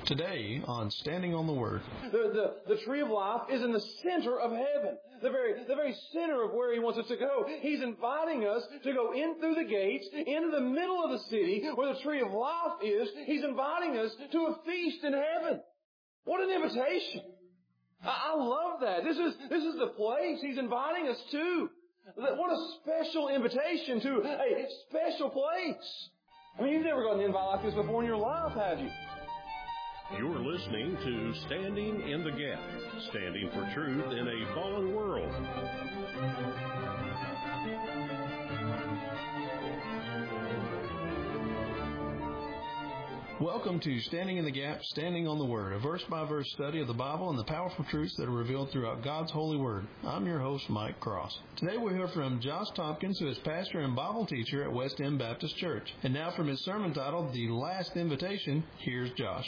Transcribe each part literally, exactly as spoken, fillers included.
Today on Standing on the Word. The, the, the tree of life is in the center of heaven. The very, the very center of where He wants us to go. He's inviting us to go in through the gates, into the middle of the city where the tree of life is. He's inviting us to a feast in heaven. What an invitation. I, I love that. This is, this is the place He's inviting us to. What a special invitation to a special place. I mean, you've never gotten an invite like this before in your life, have you? You're listening to Standing in the Gap, standing for truth in a fallen world. Welcome to Standing in the Gap, Standing on the Word, a verse-by-verse study of the Bible and the powerful truths that are revealed throughout God's holy Word. I'm your host, Mike Cross. Today we'll hear from Josh Tompkins, who is pastor and Bible teacher at West End Baptist Church. And now from his sermon titled, The Last Invitation, here's Josh.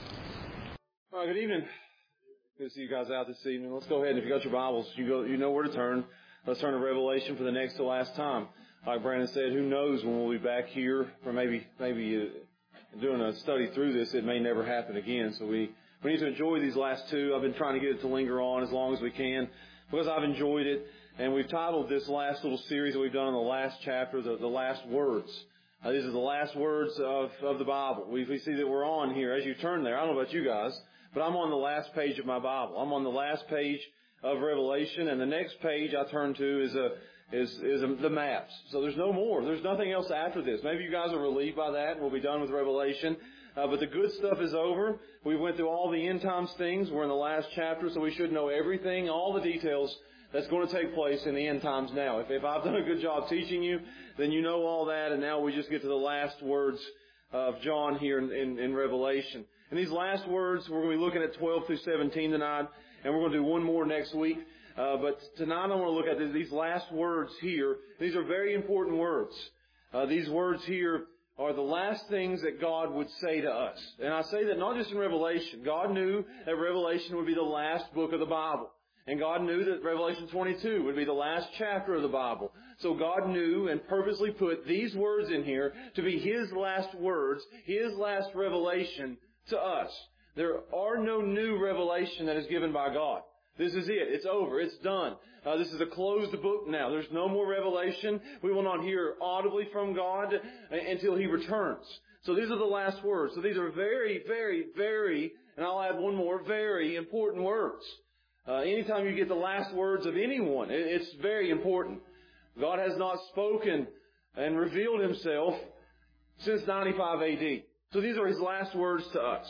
All right, good evening. Good to see you guys out this evening. Let's go ahead and if you got your Bibles, you go, you know where to turn. Let's turn to Revelation for the next to last time. Like Brandon said, who knows when we'll be back here, or maybe maybe uh, doing a study through this. It may never happen again. So we we need to enjoy these last two. I've been trying to get it to linger on as long as we can because I've enjoyed it. And we've titled this last little series that we've done in the last chapter, the, the last words. Uh, these are the last words of, of the Bible. We, we see that we're on here as you turn there. I don't know about you guys. But I'm on the last page of my Bible. I'm on the last page of Revelation, and the next page I turn to is a is is a, the maps. So there's no more. There's nothing else after this. Maybe you guys are relieved by that, and we'll be done with Revelation. Uh, but the good stuff is over. We went through all the end times things. We're in the last chapter, so we should know everything, all the details that's going to take place in the end times now. If, if I've done a good job teaching you, then you know all that, and now we just get to the last words of John here in, in, in Revelation. And these last words, we're going to be looking at twelve through seventeen tonight, and we're going to do one more next week. Uh, but tonight I want to look at these last words here. These are very important words. Uh, these words here are the last things that God would say to us. And I say that not just in Revelation. God knew that Revelation would be the last book of the Bible. And God knew that Revelation twenty-two would be the last chapter of the Bible. So God knew and purposely put these words in here to be His last words, His last revelation to us. There are no new revelation that is given by God. This is it. It's over. It's done. Uh, this is a closed book now. There's no more revelation. We will not hear audibly from God until He returns. So these are the last words. So these are very, very, very, and I'll add one more, very important words. Uh, anytime you get the last words of anyone, it, it's very important. God has not spoken and revealed Himself since ninety-five A D. So these are His last words to us.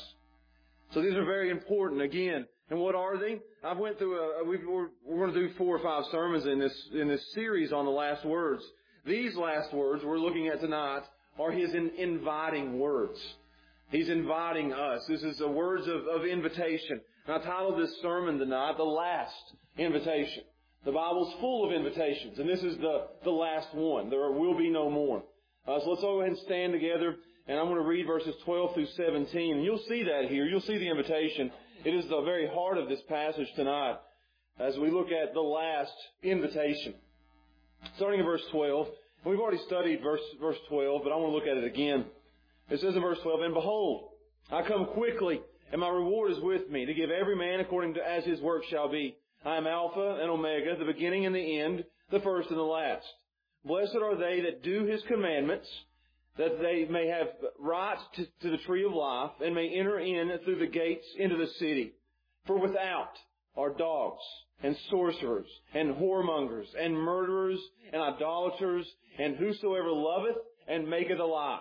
So these are very important again. And what are they? I went through a, we we're, we're going to do four or five sermons in this, in this series on the last words. These last words we're looking at tonight are His in, inviting words. He's inviting us. This is the words of, of invitation. And I titled this sermon tonight, The Last Invitation. The Bible's full of invitations, and this is the, the last one. There will be no more. Uh, so let's go ahead and stand together. And I'm going to read verses twelve through seventeen. And you'll see that here. You'll see the invitation. It is the very heart of this passage tonight as we look at the last invitation. Starting in verse twelve. And we've already studied verse, verse twelve, but I want to look at it again. It says in verse twelve, And behold, I come quickly, and my reward is with me, to give every man according to as his work shall be. I am Alpha and Omega, the beginning and the end, the first and the last. Blessed are they that do His commandments, that they may have right to, to the tree of life, and may enter in through the gates into the city. For without are dogs, and sorcerers, and whoremongers, and murderers, and idolaters, and whosoever loveth and maketh a lie.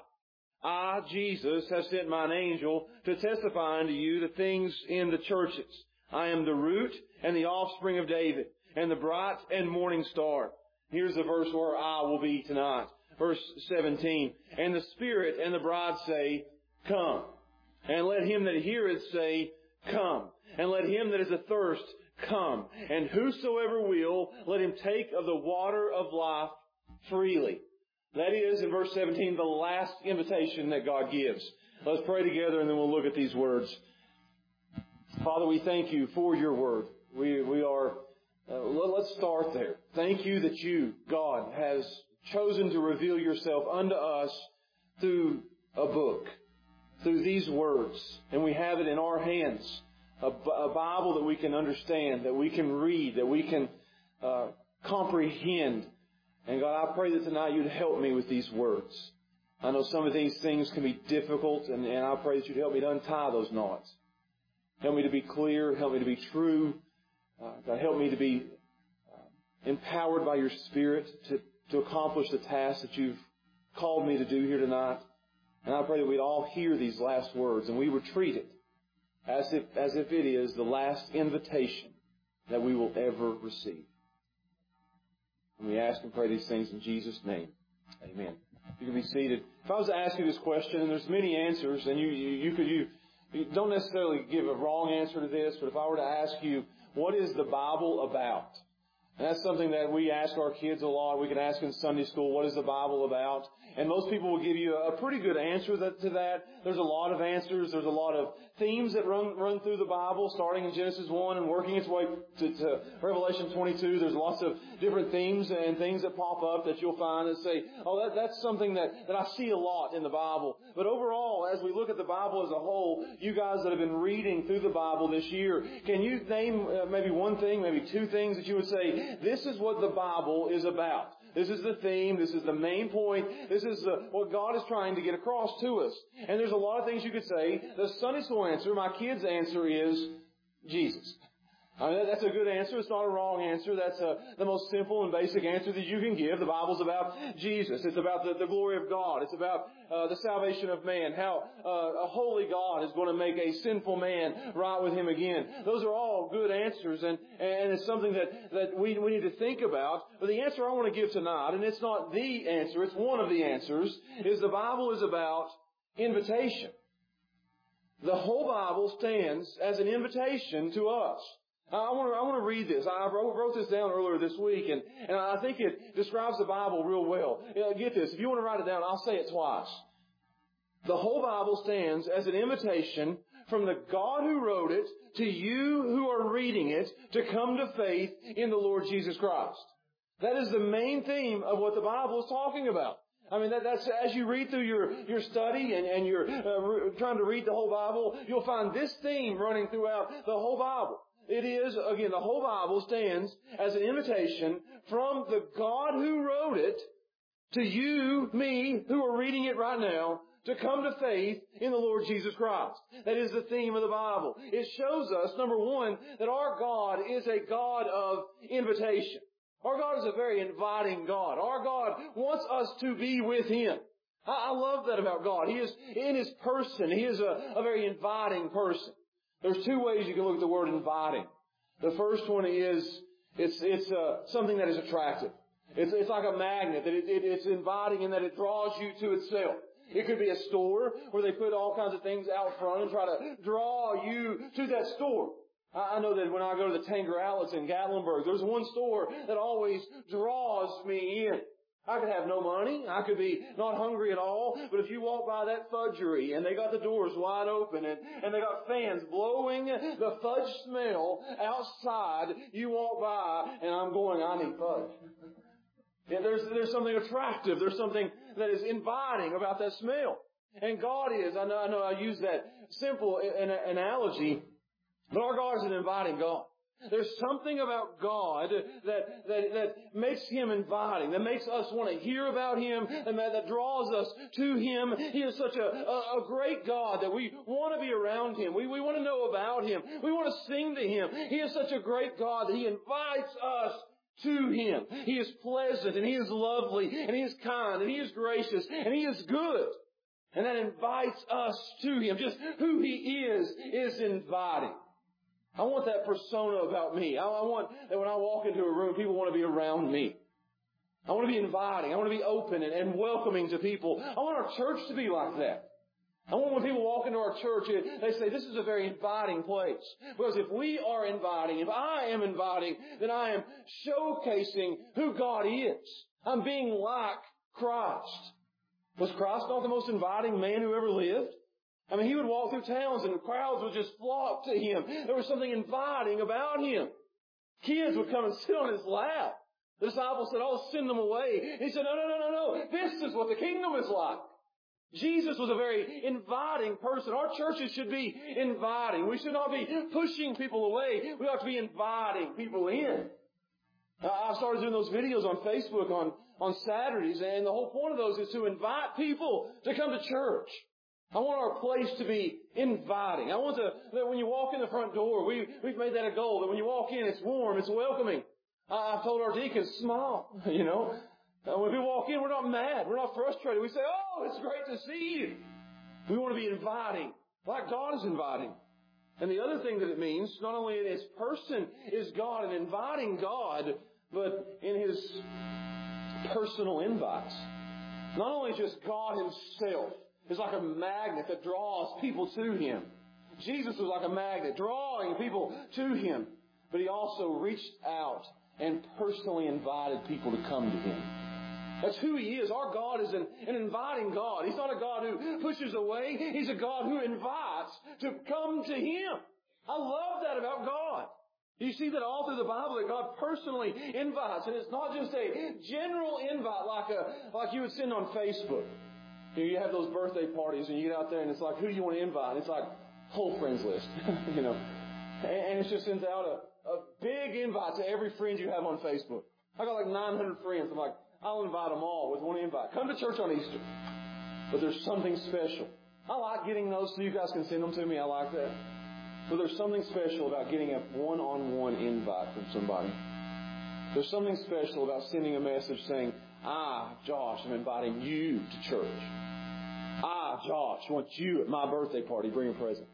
I, Jesus, have sent mine angel to testify unto you the things in the churches. I am the root and the offspring of David, and the bright and morning star. Here's the verse where I will be tonight. Verse seventeen, And the Spirit and the bride say, Come. And let him that heareth say, Come. And let him that is athirst come. And whosoever will, let him take of the water of life freely. That is, in verse seventeen, the last invitation that God gives. Let's pray together and then we'll look at these words. Father, we thank You for Your word. We, we are, uh, let's start there. Thank You that You, God, has chosen to reveal Yourself unto us through a book, through these words, and we have it in our hands, a, a Bible that we can understand, that we can read, that we can uh, comprehend. And God, I pray that tonight You'd help me with these words. I know some of these things can be difficult, and, and I pray that You'd help me to untie those knots. Help me to be clear. Help me to be true. Uh, God, help me to be uh, empowered by Your Spirit to, to accomplish the task that You've called me to do here tonight. And I pray that we'd all hear these last words and we would treat it as if, as if it is the last invitation that we will ever receive. And we ask and pray these things in Jesus' name. Amen. You can be seated. If I was to ask you this question, and there's many answers, and you, you, you could, you, you don't necessarily give a wrong answer to this, but if I were to ask you, what is the Bible about? And that's something that we ask our kids a lot. We can ask in Sunday school, what is the Bible about? And most people will give you a pretty good answer to that. There's a lot of answers. There's a lot of themes that run run through the Bible, starting in Genesis one and working its way to, to Revelation twenty-two. There's lots of different themes and things that pop up that you'll find and say, oh, that, that's something that, that I see a lot in the Bible. But overall, as we look at the Bible as a whole, you guys that have been reading through the Bible this year, can you name uh, maybe one thing, maybe two things that you would say, this is what the Bible is about? This is the theme. This is the main point. This is the, what God is trying to get across to us. And there's a lot of things you could say. The Sunday school answer, my kids' answer is Jesus. I mean, that's a good answer. It's not a wrong answer. That's a, the most simple and basic answer that you can give. The Bible's about Jesus. It's about the, the glory of God. It's about uh, the salvation of man. How uh, a holy God is going to make a sinful man right with Him again. Those are all good answers, and, and it's something that, that we, we need to think about. But the answer I want to give tonight, and it's not the answer, it's one of the answers, is the Bible is about invitation. The whole Bible stands as an invitation to us. I want to, I want to read this. I wrote, wrote this down earlier this week, and, and I think it describes the Bible real well. You know, get this. If you want to write it down, I'll say it twice. The whole Bible stands as an invitation from the God who wrote it to you who are reading it to come to faith in the Lord Jesus Christ. That is the main theme of what the Bible is talking about. I mean, that, that's as you read through your, your study and, and you're uh, re- trying to read the whole Bible, you'll find this theme running throughout the whole Bible. It is, again, the whole Bible stands as an invitation from the God who wrote it to you, me, who are reading it right now, to come to faith in the Lord Jesus Christ. That is the theme of the Bible. It shows us, number one, that our God is a God of invitation. Our God is a very inviting God. Our God wants us to be with Him. I, I love that about God. He is, in His person, He is a, a very inviting person. There's two ways you can look at the word inviting. The first one is, it's, it's uh, something that is attractive. It's, it's like a magnet. That it, it, it's inviting in that it draws you to itself. It could be a store where they put all kinds of things out front and try to draw you to that store. I, I know that when I go to the Tanger Outlets in Gatlinburg, there's one store that always draws me in. I could have no money. I could be not hungry at all. But if you walk by that fudgery and they got the doors wide open and, and they got fans blowing the fudge smell outside, you walk by and I'm going, I need fudge. Yeah, there's, there's something attractive. There's something that is inviting about that smell. And God is, I know, I know I use that simple analogy, but our God is an inviting God. There's something about God that, that, that makes Him inviting, that makes us want to hear about Him, and that, that draws us to Him. He is such a, a, a great God that we want to be around Him. We, we want to know about Him. We want to sing to Him. He is such a great God that He invites us to Him. He is pleasant, and He is lovely, and He is kind, and He is gracious, and He is good. And that invites us to Him. Just who He is, is inviting. I want that persona about me. I want that when I walk into a room, people want to be around me. I want to be inviting. I want to be open and, and welcoming to people. I want our church to be like that. I want when people walk into our church, they say, this is a very inviting place. Because if we are inviting, if I am inviting, then I am showcasing who God is. I'm being like Christ. Was Christ not the most inviting man who ever lived? I mean, He would walk through towns and crowds would just flock to Him. There was something inviting about Him. Kids would come and sit on His lap. The disciples said, oh, send them away. He said, no, no, no, no, no. This is what the kingdom is like. Jesus was a very inviting person. Our churches should be inviting. We should not be pushing people away. We ought to be inviting people in. I started doing those videos on Facebook on, on Saturdays, and the whole point of those is to invite people to come to church. I want our place to be inviting. I want to, that when you walk in the front door, we, we've made that a goal, that when you walk in, it's warm, it's welcoming. I've told our deacons, smile, you know. Uh, when we walk in, we're not mad. We're not frustrated. We say, oh, it's great to see you. We want to be inviting, like God is inviting. And the other thing that it means, not only in His person is God and inviting God, but in His personal invites. Not only just God Himself is like a magnet that draws people to Him. Jesus was like a magnet, drawing people to Him. But He also reached out and personally invited people to come to Him. That's who He is. Our God is an, an inviting God. He's not a God who pushes away. He's a God who invites to come to Him. I love that about God. You see that all through the Bible, that God personally invites. And it's not just a general invite like a like you would send on Facebook. You know, you have those birthday parties and you get out there and it's like, who do you want to invite? And it's like, whole friends list. you know. And it just sends out a, a big invite to every friend you have on Facebook. I got like nine hundred friends. I'm like, I'll invite them all with one invite. Come to church on Easter. But there's something special. I like getting those so you guys can send them to me. I like that. But there's something special about getting a one-on-one invite from somebody. There's something special about sending a message saying, ah, Josh, I'm inviting you to church. Ah, Josh, I want you at my birthday party. Bring a present.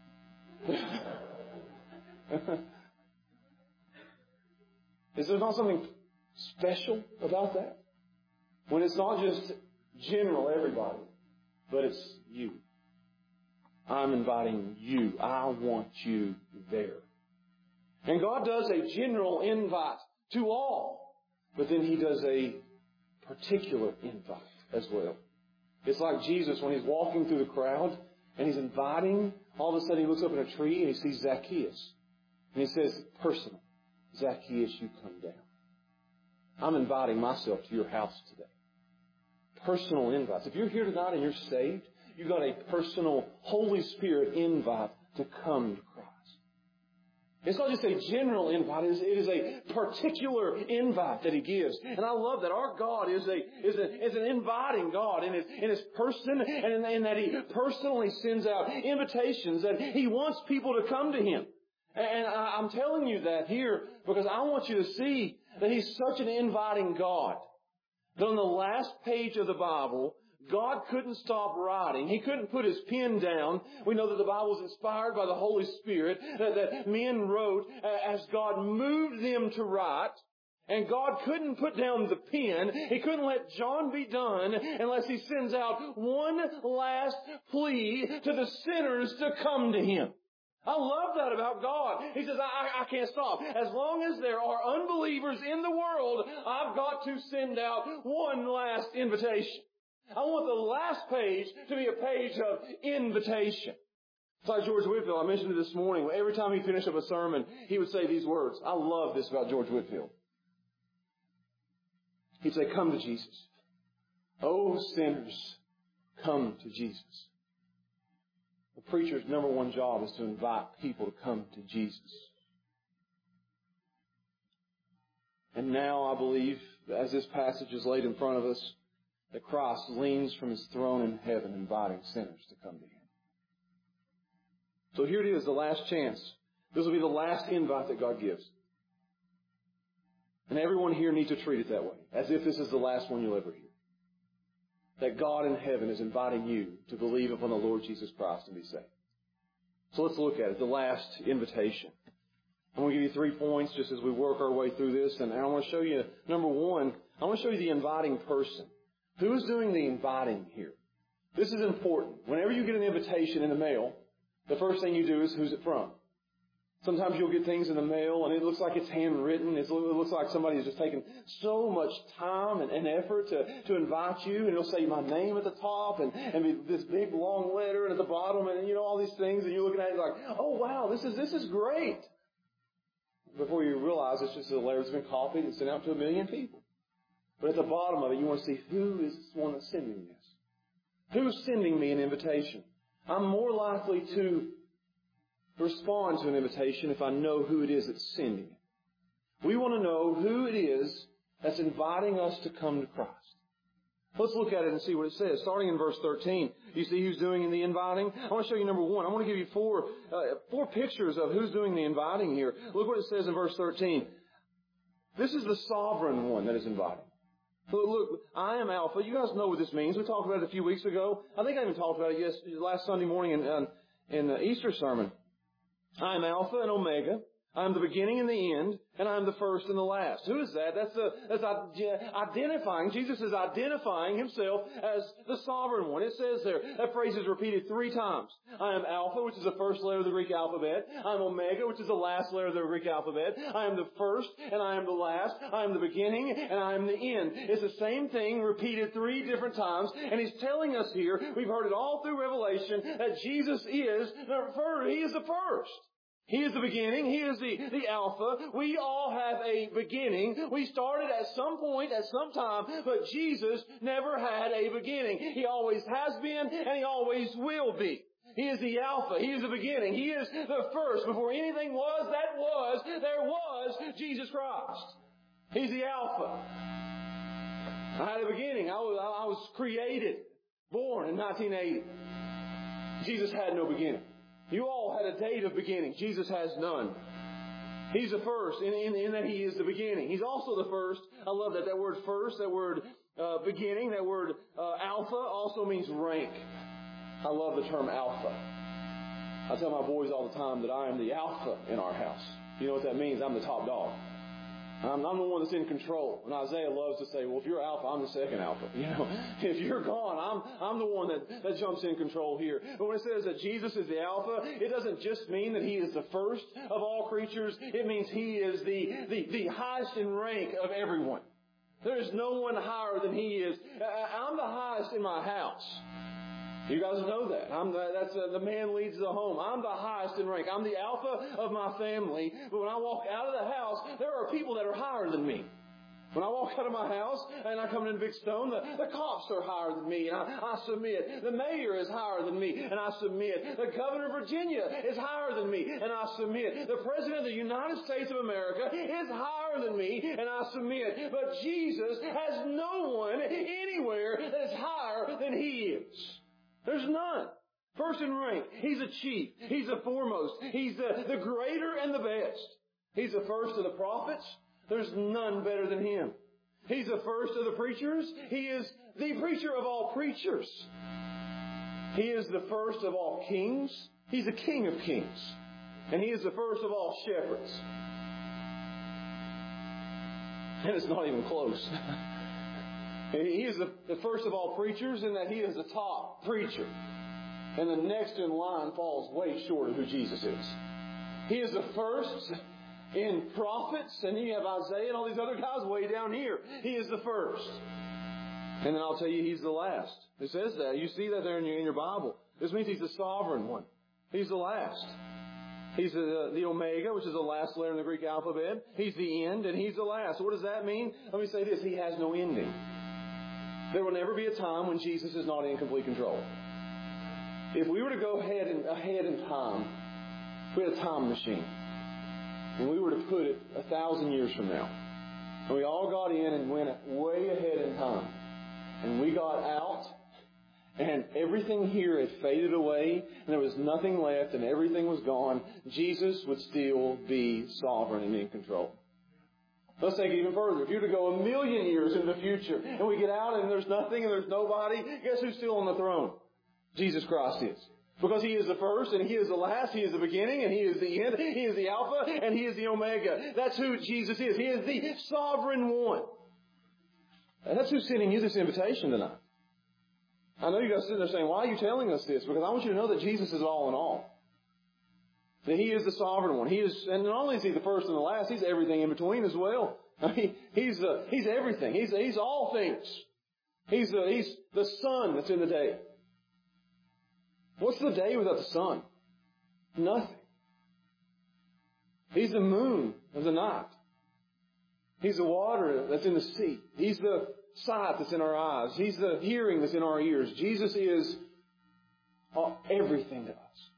Is there not something special about that? When it's not just general everybody, but it's you. I'm inviting you. I want you there. And God does a general invite to all, but then He does a particular invite as well. It's like Jesus when He's walking through the crowd and He's inviting. All of a sudden He looks up in a tree and He sees Zacchaeus. And He says, personal, Zacchaeus, you come down. I'm inviting myself to your house today. Personal invites. If you're here tonight and you're saved, you've got a personal Holy Spirit invite to come to Christ. It's not just a general invite. It is, it is a particular invite that He gives. And I love that our God is a is, a, is an inviting God in His, in His person, and in, in that He personally sends out invitations, that He wants people to come to Him. And I, I'm telling you that here because I want you to see that He's such an inviting God. That on the last page of the Bible, God couldn't stop writing. He couldn't put His pen down. We know that the Bible was inspired by the Holy Spirit, that, that men wrote as God moved them to write. And God couldn't put down the pen. He couldn't let John be done unless He sends out one last plea to the sinners to come to Him. I love that about God. He says, I, I can't stop. As long as there are unbelievers in the world, I've got to send out one last invitation. I want the last page to be a page of invitation. It's like George Whitefield. I mentioned it this morning. Every time he finished up a sermon, he would say these words. I love this about George Whitefield. He'd say, come to Jesus. Oh, sinners, come to Jesus. The preacher's number one job is to invite people to come to Jesus. And now I believe, as this passage is laid in front of us, that Christ leans from His throne in heaven, inviting sinners to come to Him. So here it is, the last chance. This will be the last invite that God gives. And everyone here needs to treat it that way, as if this is the last one you'll ever hear. That God in heaven is inviting you to believe upon the Lord Jesus Christ and be saved. So let's look at it, the last invitation. I'm going to give you three points just as we work our way through this. And I want to show you, number one, I want to show you the inviting person. Who is doing the inviting here? This is important. Whenever you get an invitation in the mail, the first thing you do is, who's it from? Sometimes you'll get things in the mail and it looks like it's handwritten. It looks like somebody has just taken so much time and, and effort to, to invite you. And it'll say my name at the top and, and be this big long letter and at the bottom and, you know, all these things. And you're looking at it like, oh, wow, this is, this is great. Before you realize it's just a letter that's been copied and sent out to a million people. But at the bottom of it, you want to see who is the one that's sending this. Who's sending me an invitation? I'm more likely to respond to an invitation if I know who it is that's sending it. We want to know who it is that's inviting us to come to Christ. Let's look at it and see what it says. Starting in verse thirteen, you see who's doing the inviting? I want to show you number one. I want to give you four, uh, four pictures of who's doing the inviting here. Look what it says in verse thirteen. This is the sovereign one that is inviting. Look, look, I am Alpha. You guys know what this means. We talked about it a few weeks ago. I think I even talked about it yes, last Sunday morning in, in, in the Easter sermon. I am Alpha and Omega. I am the beginning and the end, and I am the first and the last. Who is that? That's, the, that's identifying. Jesus is identifying himself as the sovereign one. It says there, that phrase is repeated three times. I am Alpha, which is the first letter of the Greek alphabet. I am Omega, which is the last letter of the Greek alphabet. I am the first, and I am the last. I am the beginning, and I am the end. It's the same thing repeated three different times, and he's telling us here, we've heard it all through Revelation, that Jesus is the first. He is the first. He is the beginning. He is the, the Alpha. We all have a beginning. We started at some point, at some time, but Jesus never had a beginning. He always has been, and He always will be. He is the Alpha. He is the beginning. He is the first. Before anything was that was, there was Jesus Christ. He's the Alpha. I had a beginning. I was, I was created, born in nineteen eighty. Jesus had no beginning. You all had a date of beginning. Jesus has none. He's the first in, in, in that He is the beginning. He's also the first. I love that. That word first, that word uh, beginning, that word uh, alpha also means rank. I love the term alpha. I tell my boys all the time that I am the alpha in our house. You know what that means? I'm the top dog. I'm, I'm the one that's in control. And Isaiah loves to say, well, if you're alpha, I'm the second alpha. You know, if you're gone, I'm, I'm the one that, that jumps in control here. But when it says that Jesus is the alpha, it doesn't just mean that He is the first of all creatures. It means He is the, the, the highest in rank of everyone. There's no one higher than He is. I'm the highest in my house. You guys know that. I'm the, that's uh, the man leads the home. I'm the highest in rank. I'm the alpha of my family. But when I walk out of the house, there are people that are higher than me. When I walk out of my house and I come in Big Stone, the, the cops are higher than me, and I, I submit. The mayor is higher than me, and I submit. The governor of Virginia is higher than me, and I submit. The president of the United States of America is higher than me, and I submit. But Jesus has no one anywhere that is higher than He is. There's none. First in rank. He's the chief. He's the foremost. He's the, the greater and the best. He's the first of the prophets. There's none better than Him. He's the first of the preachers. He is the preacher of all preachers. He is the first of all kings. He's the King of kings. And He is the first of all shepherds. And it's not even close. He is the, the first of all preachers in that He is the top preacher. And the next in line falls way short of who Jesus is. He is the first in prophets, and you have Isaiah and all these other guys way down here. He is the first. And then I'll tell you, He's the last. It says that. You see that there in your, in your Bible. This means He's the sovereign one. He's the last. He's the, the Omega, which is the last letter in the Greek alphabet. He's the end, and He's the last. What does that mean? Let me say this. He has no ending. There will never be a time when Jesus is not in complete control. If we were to go ahead in, ahead in time, if we had a time machine, and we were to put it a thousand years from now, and we all got in and went way ahead in time, and we got out, and everything here had faded away, and there was nothing left, and everything was gone, Jesus would still be sovereign and in control. Let's take it even further. If you were to go a million years in the future, and we get out and there's nothing and there's nobody, guess who's still on the throne? Jesus Christ is. Because He is the first and He is the last, He is the beginning and He is the end, He is the Alpha and He is the Omega. That's who Jesus is. He is the sovereign one. And that's who's sending you this invitation tonight. I know you guys sitting there saying, why are you telling us this? Because I want you to know that Jesus is all in all. That He is the sovereign one. He is, and not only is He the first and the last, He's everything in between as well. I mean, He's the, He's everything. He's, He's all things. He's the, He's the sun that's in the day. What's the day without the sun? Nothing. He's the moon of the night. He's the water that's in the sea. He's the sight that's in our eyes. He's the hearing that's in our ears. Jesus is everything to us.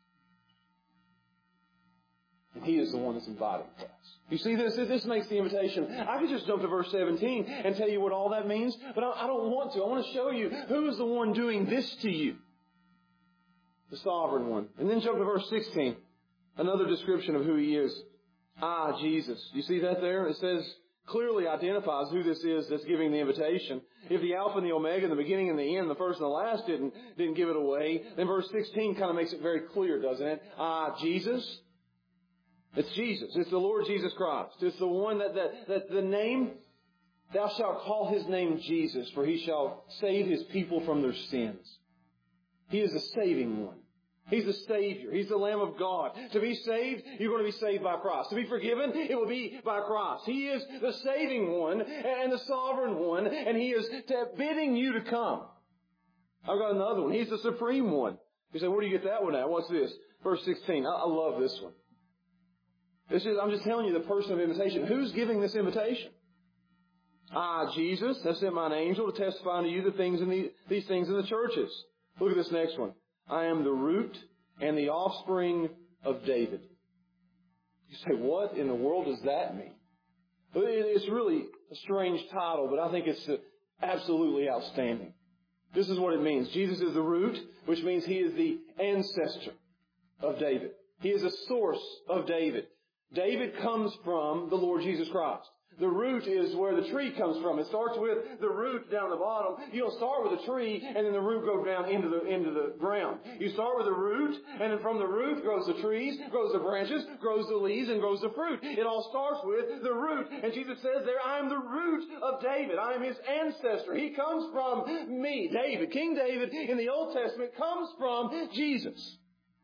And He is the one that's inviting us. You see this? This makes the invitation. I could just jump to verse seventeen and tell you what all that means, but I don't want to. I want to show you who is the one doing this to you. The sovereign one. And then jump to verse sixteen. Another description of who He is. Ah, Jesus. You see that there? It says, clearly identifies who this is that's giving the invitation. If the Alpha and the Omega, the beginning and the end, the first and the last didn't, didn't give it away, then verse sixteen kind of makes it very clear, doesn't it? Ah, Jesus. It's Jesus. It's the Lord Jesus Christ. It's the one that, that, that the name, thou shalt call His name Jesus, for He shall save His people from their sins. He is the saving one. He's the Savior. He's the Lamb of God. To be saved, you're going to be saved by Christ. To be forgiven, it will be by Christ. He is the saving one and the sovereign one, and He is bidding you to come. I've got another one. He's the supreme one. You say, where do you get that one at? What's this? Verse sixteen. I, I love this one. This is, I'm just telling you the person of invitation. Who's giving this invitation? Ah, Jesus has sent mine angel to testify unto you the things in the, these things in the churches. Look at this next one. I am the root and the offspring of David. You say, what in the world does that mean? It's really a strange title, but I think it's absolutely outstanding. This is what it means. Jesus is the root, which means He is the ancestor of David. He is a source of David. David comes from the Lord Jesus Christ. The root is where the tree comes from. It starts with the root down the bottom. You don't start with a tree and then the root goes down into the into the ground. You start with the root, and then from the root grows the trees, grows the branches, grows the leaves, and grows the fruit. It all starts with the root. And Jesus says there, I am the root of David. I am His ancestor. He comes from me. David, King David in the Old Testament comes from Jesus.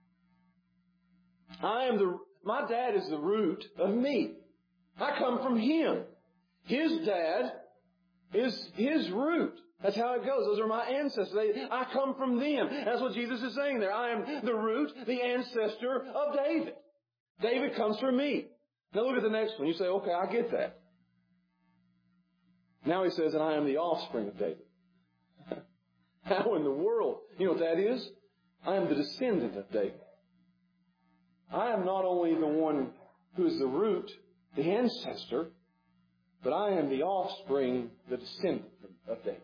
I am the My dad is the root of me. I come from Him. His dad is His root. That's how it goes. Those are my ancestors. They, I come from them. That's what Jesus is saying there. I am the root, the ancestor of David. David comes from me. Now look at the next one. You say, okay, I get that. Now He says, and I am the offspring of David. How in the world? You know what that is? I am the descendant of David. I am not only the one who is the root, the ancestor, but I am the offspring, the descendant of David.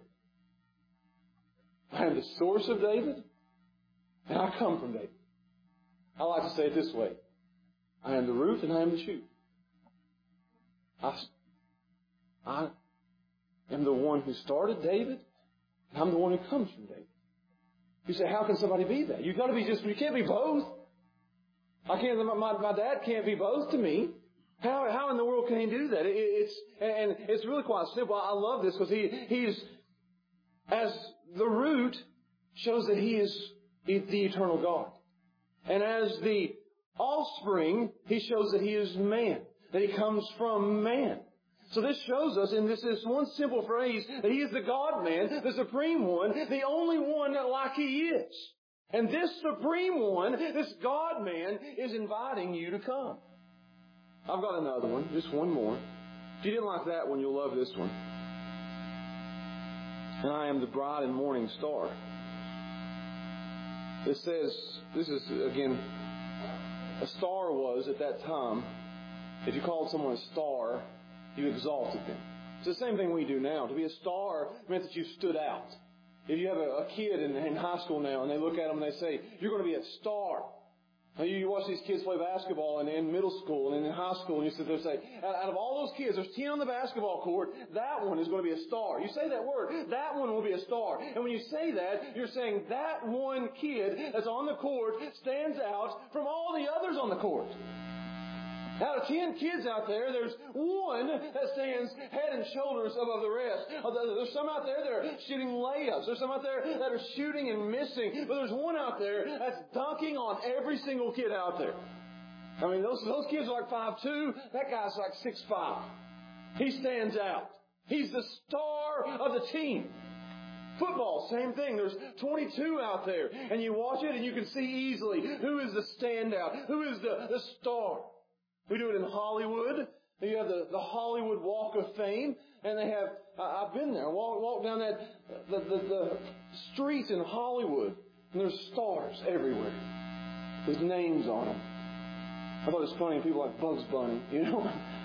I am the source of David, and I come from David. I like to say it this way. I am the root and I am the shoot. I, I am the one who started David, and I'm the one who comes from David. You say, how can somebody be that? You've got to be just, you can't be both. I can't, my, my dad can't be both to me. How, how in the world can he do that? It, it's, and it's really quite simple. I love this because he, he's, as the root shows that He is the eternal God. And as the offspring, He shows that He is man, that He comes from man. So this shows us in this, this one simple phrase that He is the God-man, the supreme one, the only one like He is. And this supreme one, this God-man, is inviting you to come. I've got another one, just one more. If you didn't like that one, you'll love this one. And I am the bright and morning star. It says, this is, again, a star was at that time, if you called someone a star, you exalted them. It's the same thing we do now. To be a star meant that you stood out. If you have a, a kid in, in high school now and they look at them and they say, you're going to be a star. Now you, you watch these kids play basketball in, in middle school and in high school, and you sit there and say, out, out of all those kids, there's ten on the basketball court, that one is going to be a star. You say that word, that one will be a star. And when you say that, you're saying that one kid that's on the court stands out from all the others on the court. Out of ten kids out there, there's one that stands head and shoulders above the rest. There's some out there that are shooting layups. There's some out there that are shooting and missing. But there's one out there that's dunking on every single kid out there. I mean, those, those kids are like five two. That guy's like six five. He stands out. He's the star of the team. Football, same thing. There's twenty-two out there. And you watch it and you can see easily who is the standout, who is the, the star. We do it in Hollywood. You have the, the Hollywood Walk of Fame, and they have, uh, I've been there, walk, walk down that, the, the, the streets in Hollywood, and there's stars everywhere. There's names on them. I thought it was funny, people like Bugs Bunny, you know?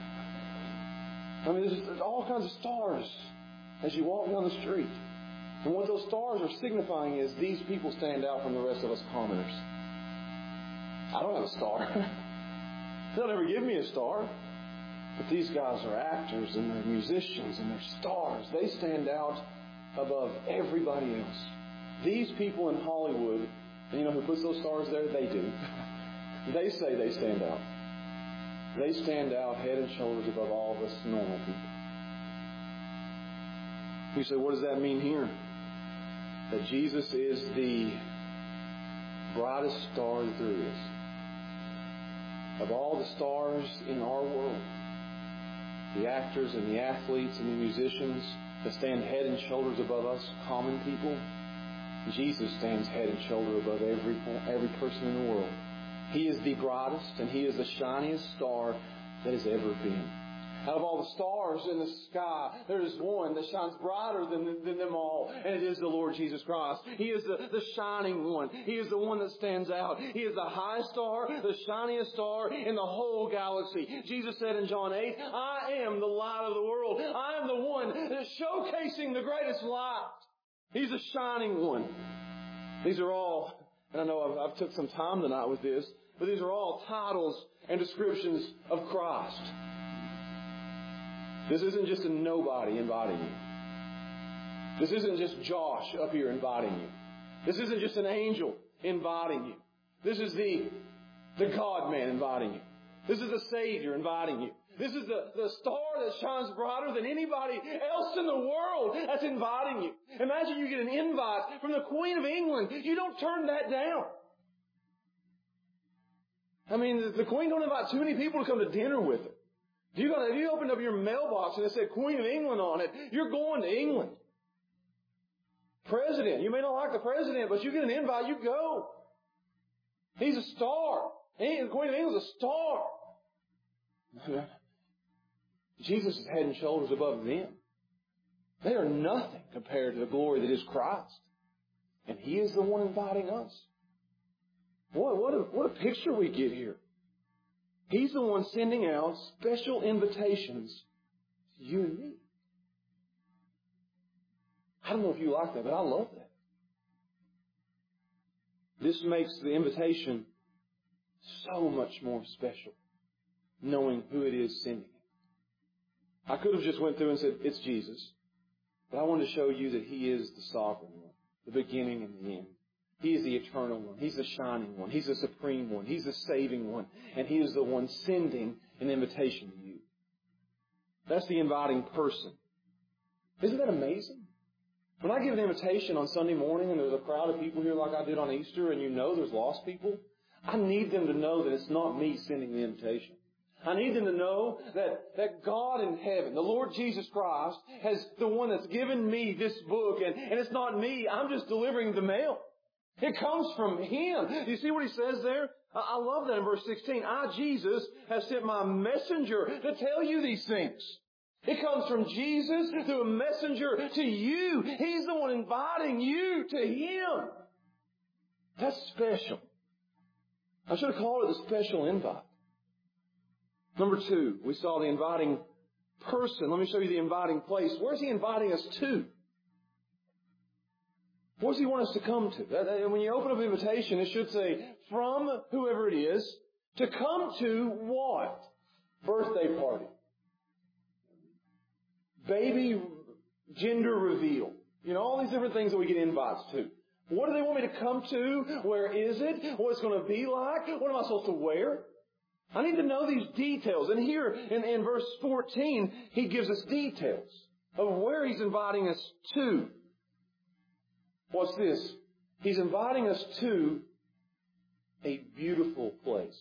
I mean, there's, just, there's all kinds of stars as you walk down the street. And what those stars are signifying is these people stand out from the rest of us commoners. I don't have a star. They'll never give me a star. But these guys are actors and they're musicians and they're stars. They stand out above everybody else. These people in Hollywood, and you know who puts those stars there? They do. They say they stand out. They stand out head and shoulders above all of us normal people. You say, what does that mean here? That Jesus is the brightest star that there is. Of all the stars in our world, the actors and the athletes and the musicians that stand head and shoulders above us common people, Jesus stands head and shoulder above every every person in the world. He is the brightest and He is the shiniest star that has ever been. Out of all the stars in the sky, there is one that shines brighter than, than them all, and it is the Lord Jesus Christ. He is the, the shining one. He is the one that stands out. He is the highest star, the shiniest star in the whole galaxy. Jesus said in John eight, I am the light of the world. I am the one that is showcasing the greatest light. He's the shining one. These are all, and I know I've, I've took some time tonight with this, but these are all titles and descriptions of Christ. This isn't just a nobody inviting you. This isn't just Josh up here inviting you. This isn't just an angel inviting you. This is the, the God-man inviting you. This is the Savior inviting you. This is the, the star that shines brighter than anybody else in the world that's inviting you. Imagine you get an invite from the Queen of England. You don't turn that down. I mean, the, the Queen don't invite too many people to come to dinner with her. If you, if you opened up your mailbox and it said Queen of England on it, you're going to England. President. You may not like the president, but you get an invite, you go. He's a star. The Queen of England's a star. Jesus is head and shoulders above them. They are nothing compared to the glory that is Christ. And He is the one inviting us. What, what, a, what a picture we get here. He's the one sending out special invitations to you and me. I don't know if you like that, but I love that. This makes the invitation so much more special, knowing who it is sending it. I could have just went through and said, it's Jesus. But I wanted to show you that He is the sovereign one, the beginning and the end. He is the eternal one. He's the shining one. He's the supreme one. He's the saving one. And He is the one sending an invitation to you. That's the inviting person. Isn't that amazing? When I give an invitation on Sunday morning and there's a crowd of people here like I did on Easter and you know there's lost people, I need them to know that it's not me sending the invitation. I need them to know that, that God in heaven, the Lord Jesus Christ, has the one that's given me this book and, and it's not me. I'm just delivering the mail. It comes from Him. You see what He says there? I love that in verse sixteen. I, Jesus, have sent my messenger to tell you these things. It comes from Jesus through a messenger to you. He's the one inviting you to Him. That's special. I should have called it a special invite. Number two, we saw the inviting person. Let me show you the inviting place. Where's He inviting us to? What does He want us to come to? When you open up an invitation, it should say, from whoever it is, to come to what? Birthday party. Baby gender reveal. You know, all these different things that we get invites to. What do they want me to come to? Where is it? What's it going to be like? What am I supposed to wear? I need to know these details. And here in, in verse fourteen, He gives us details of where He's inviting us to. What's this? He's inviting us to a beautiful place.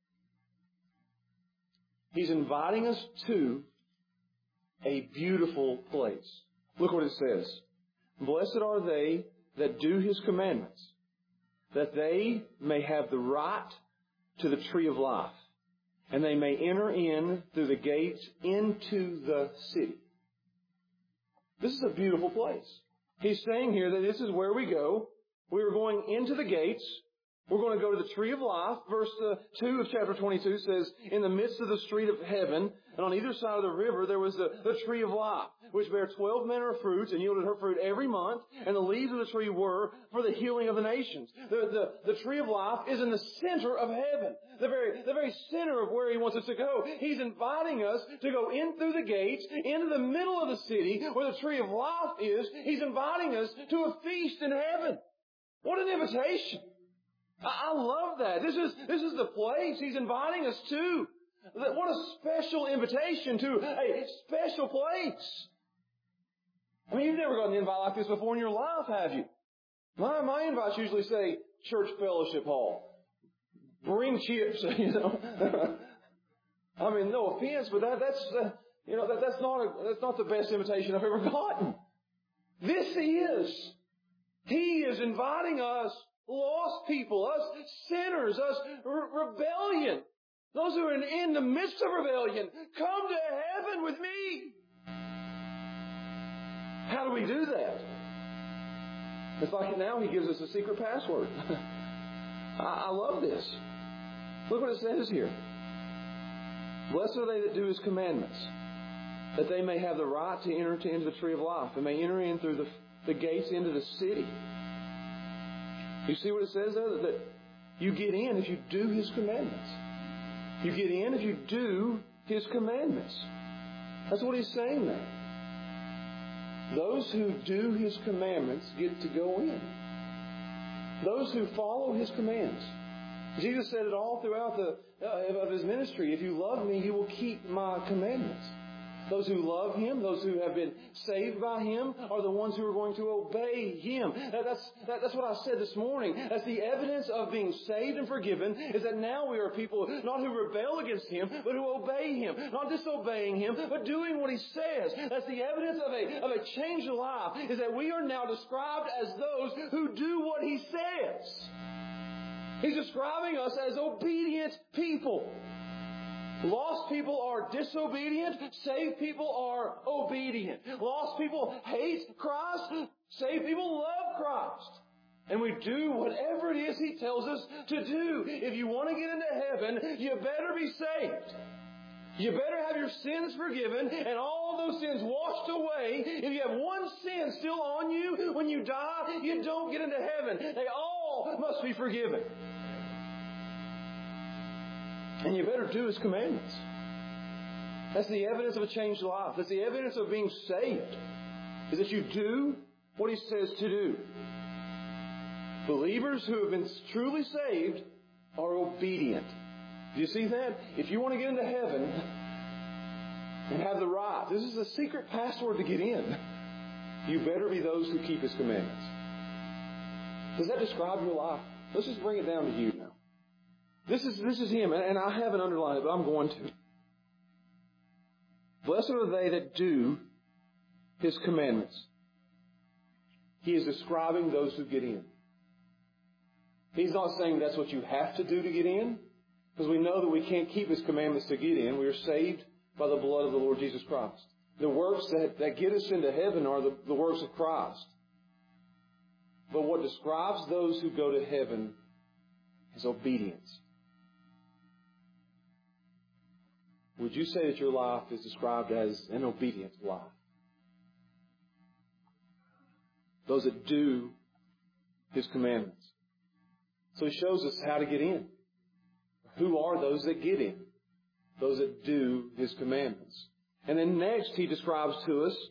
He's inviting us to a beautiful place. Look what it says. Blessed are they that do His commandments, that they may have the right to the tree of life and they may enter in through the gates into the city. This is a beautiful place. He's saying here that this is where we go. We are going into the gates. We're going to go to the tree of life. Verse uh, two of chapter twenty-two says, in the midst of the street of heaven, and on either side of the river, there was the, the tree of life, which bare twelve manner of fruits and yielded her fruit every month. And the leaves of the tree were for the healing of the nations. The, the, the tree of life is in the center of heaven. The very, the very center of where He wants us to go. He's inviting us to go in through the gates, into the middle of the city, where the tree of life is. He's inviting us to a feast in heaven. What an invitation. I love that. This is, this is the place He's inviting us to. What a special invitation to a special place. I mean, you've never gotten an invite like this before in your life, have you? My, my invites usually say church fellowship hall. Bring chips, you know. I mean, no offense, but that, that's, uh, you know, that, that's not a, that's not the best invitation I've ever gotten. This is. He is inviting us, lost people, us sinners, us re- rebellion, those who are in, in the midst of rebellion, come to heaven with me. How do we do that? It's like now He gives us a secret password. I, I love this. Look what it says here. Blessed are they that do His commandments, that they may have the right to enter into the tree of life, and may enter in through the, the gates into the city. You see what it says there? That you get in if you do His commandments. You get in if you do His commandments. That's what He's saying there. Those who do His commandments get to go in. Those who follow His commands. Jesus said it all throughout the uh, of His ministry. If you love me, you will keep my commandments. Those who love Him, those who have been saved by Him, are the ones who are going to obey Him. That's, that, that's what I said this morning. That's the evidence of being saved and forgiven, is that now we are people not who rebel against Him, but who obey Him. Not disobeying Him, but doing what He says. That's the evidence of a, of a changed life, is that we are now described as those who do what He says. He's describing us as obedient people. Lost people are disobedient. Saved people are obedient. Lost people hate Christ. Saved people love Christ. And we do whatever it is He tells us to do. If you want to get into heaven, you better be saved. You better have your sins forgiven and all those sins washed away. If you have one sin still on you when you die, you don't get into heaven. They all must be forgiven. And you better do His commandments. That's the evidence of a changed life. That's the evidence of being saved. Is that you do what He says to do. Believers who have been truly saved are obedient. Do you see that? If you want to get into heaven and have the right, this is a secret password to get in. You better be those who keep His commandments. Does that describe your life? Let's just bring it down to you now. This is, this is Him, and I haven't underlined it, but I'm going to. Blessed are they that do His commandments. He is describing those who get in. He's not saying that's what you have to do to get in, because we know that we can't keep His commandments to get in. We are saved by the blood of the Lord Jesus Christ. The works that, that get us into heaven are the, the works of Christ. But what describes those who go to heaven is obedience. Would you say that your life is described as an obedient life? Those that do His commandments. So He shows us how to get in. Who are those that get in? Those that do His commandments. And then next He describes to us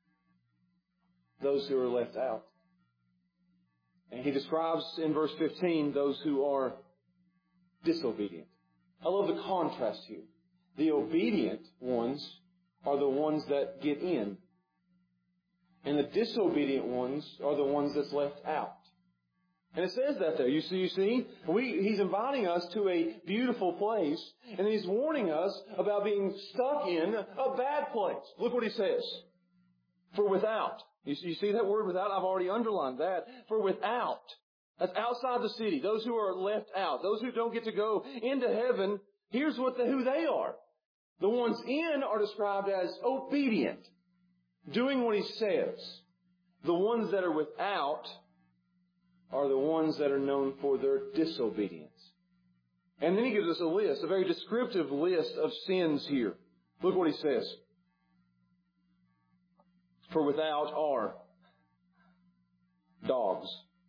those who are left out. And He describes in verse fifteen those who are disobedient. I love the contrast here. The obedient ones are the ones that get in. And the disobedient ones are the ones that's left out. And it says that there. You see, you see? We, he's inviting us to a beautiful place, and He's warning us about being stuck in a bad place. Look what He says. For without. You see, you see that word without? I've already underlined that. For without. That's outside the city. Those who are left out. Those who don't get to go into heaven Here's what the, who they are. The ones in are described as obedient, doing what He says. The ones that are without are the ones that are known for their disobedience. And then He gives us a list, a very descriptive list of sins here. Look what He says. For without are dogs.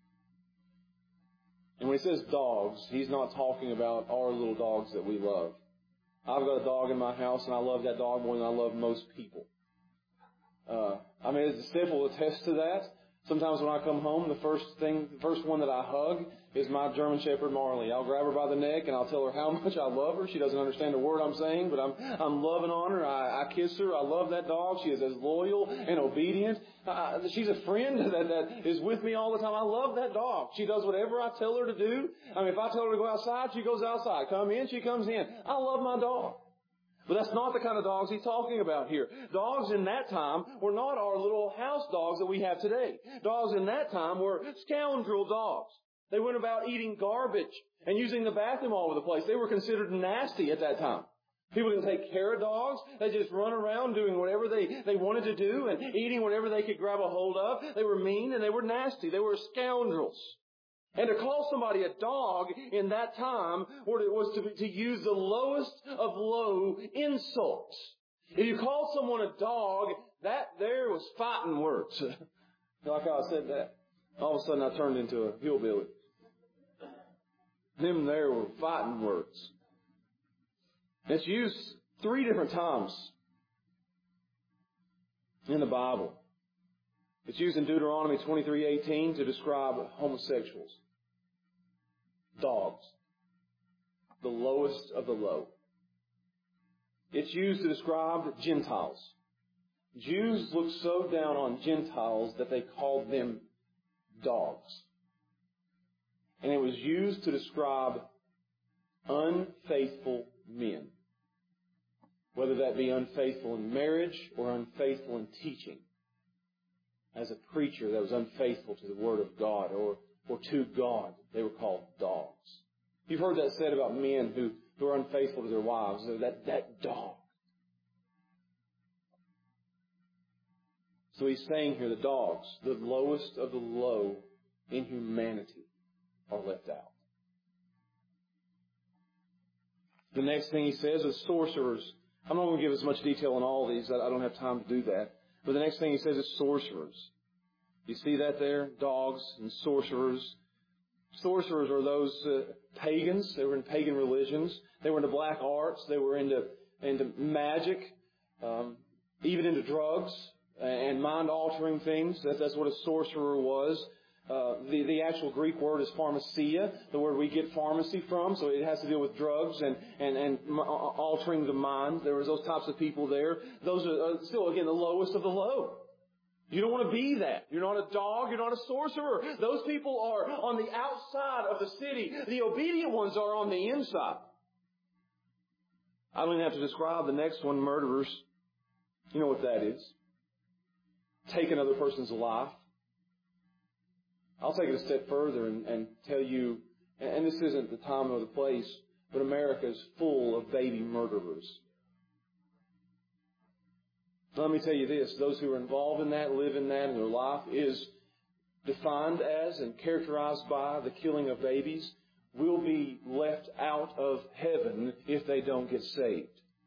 And when He says dogs, He's not talking about our little dogs that we love. I've got a dog in my house, and I love that dog more than I love most people. Uh, I mean, it's simple to attest to that. Sometimes when I come home, the first thing, the first one that I hug is my German Shepherd Marley. I'll grab her by the neck and I'll tell her how much I love her. She doesn't understand a word I'm saying, but I'm I'm loving on her. I, I kiss her. I love that dog. She is as loyal and obedient. Uh, she's a friend that that is with me all the time. I love that dog. She does whatever I tell her to do. I mean, if I tell her to go outside, she goes outside. Come in, she comes in. I love my dog. But that's not the kind of dogs He's talking about here. Dogs in that time were not our little house dogs that we have today. Dogs in that time were scoundrel dogs. They went about eating garbage and using the bathroom all over the place. They were considered nasty at that time. People didn't take care of dogs. They just run around doing whatever they, they wanted to do and eating whatever they could grab a hold of. They were mean and they were nasty. They were scoundrels. And to call somebody a dog in that time was to, to use the lowest of low insults. If you called someone a dog, that there was fighting words. Like how I said that. All of a sudden I turned into a hillbilly. Them there were fighting words. It's used three different times in the Bible. It's used in Deuteronomy twenty-three eighteen to describe homosexuals. Dogs. The lowest of the low. It's used to describe Gentiles. Jews looked so down on Gentiles that they called them dogs. And it was used to describe unfaithful men. Whether that be unfaithful in marriage or unfaithful in teaching. As a preacher that was unfaithful to the Word of God or, or to God, they were called dogs. You've heard that said about men who, who are unfaithful to their wives. That, that dog. So He's saying here the dogs, the lowest of the low in humanity, are left out. The next thing He says is sorcerers. I'm not going to give as much detail on all of these. I don't have time to do that. But the next thing He says is sorcerers. You see that there? Dogs and sorcerers. Sorcerers are those uh, pagans. They were in pagan religions. They were into black arts. They were into into magic, um, even into drugs and mind-altering things. That, that's what a sorcerer was. Uh, the, the actual Greek word is pharmacia, the word we get pharmacy from, so it has to deal with drugs and, and, and altering the mind. There was those types of people there. Those are uh, still, again, the lowest of the low. You don't want to be that. You're not a dog. You're not a sorcerer. Those people are on the outside of the city. The obedient ones are on the inside. I don't even have to describe the next one, murderers. You know what that is. Take another person's life. I'll take it a step further and, and tell you, and this isn't the time or the place, but America is full of baby murderers. Let me tell you this, those who are involved in that, live in that, and their life is defined as and characterized by the killing of babies, will be left out of heaven if they don't get saved.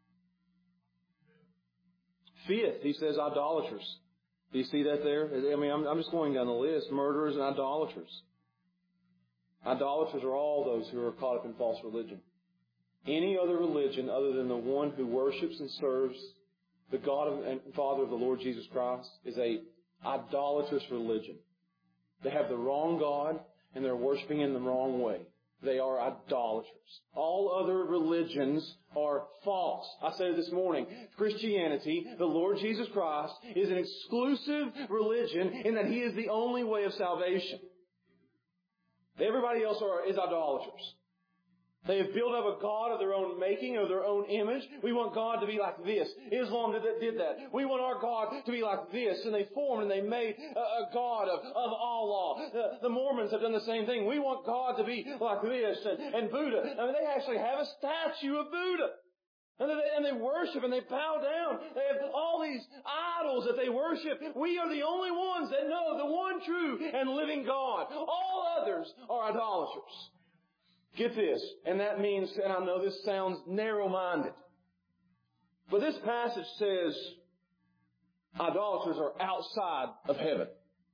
Fifth, He says idolaters. Do you see that there? I mean, I'm, I'm just going down the list. Murderers and idolaters. Idolaters are all those who are caught up in false religion. Any other religion other than the one who worships and serves the God and Father of the Lord Jesus Christ is a idolatrous religion. They have the wrong God and they're worshiping in the wrong way. They are idolaters. All other religions are false. I said this morning, Christianity, the Lord Jesus Christ, is an exclusive religion in that He is the only way of salvation. Everybody else are, is idolaters. They have built up a God of their own making, of their own image. We want God to be like this. Islam did that. Did that. We want our God to be like this. And they formed and they made a, a God of, of Allah. The, the Mormons have done the same thing. We want God to be like this. And, and Buddha. I mean, they actually have a statue of Buddha. And they, and they worship and they bow down. They have all these idols that they worship. We are the only ones that know the one true and living God. All others are idolaters. Get this, and that means, and I know this sounds narrow-minded, but this passage says idolaters are outside of heaven.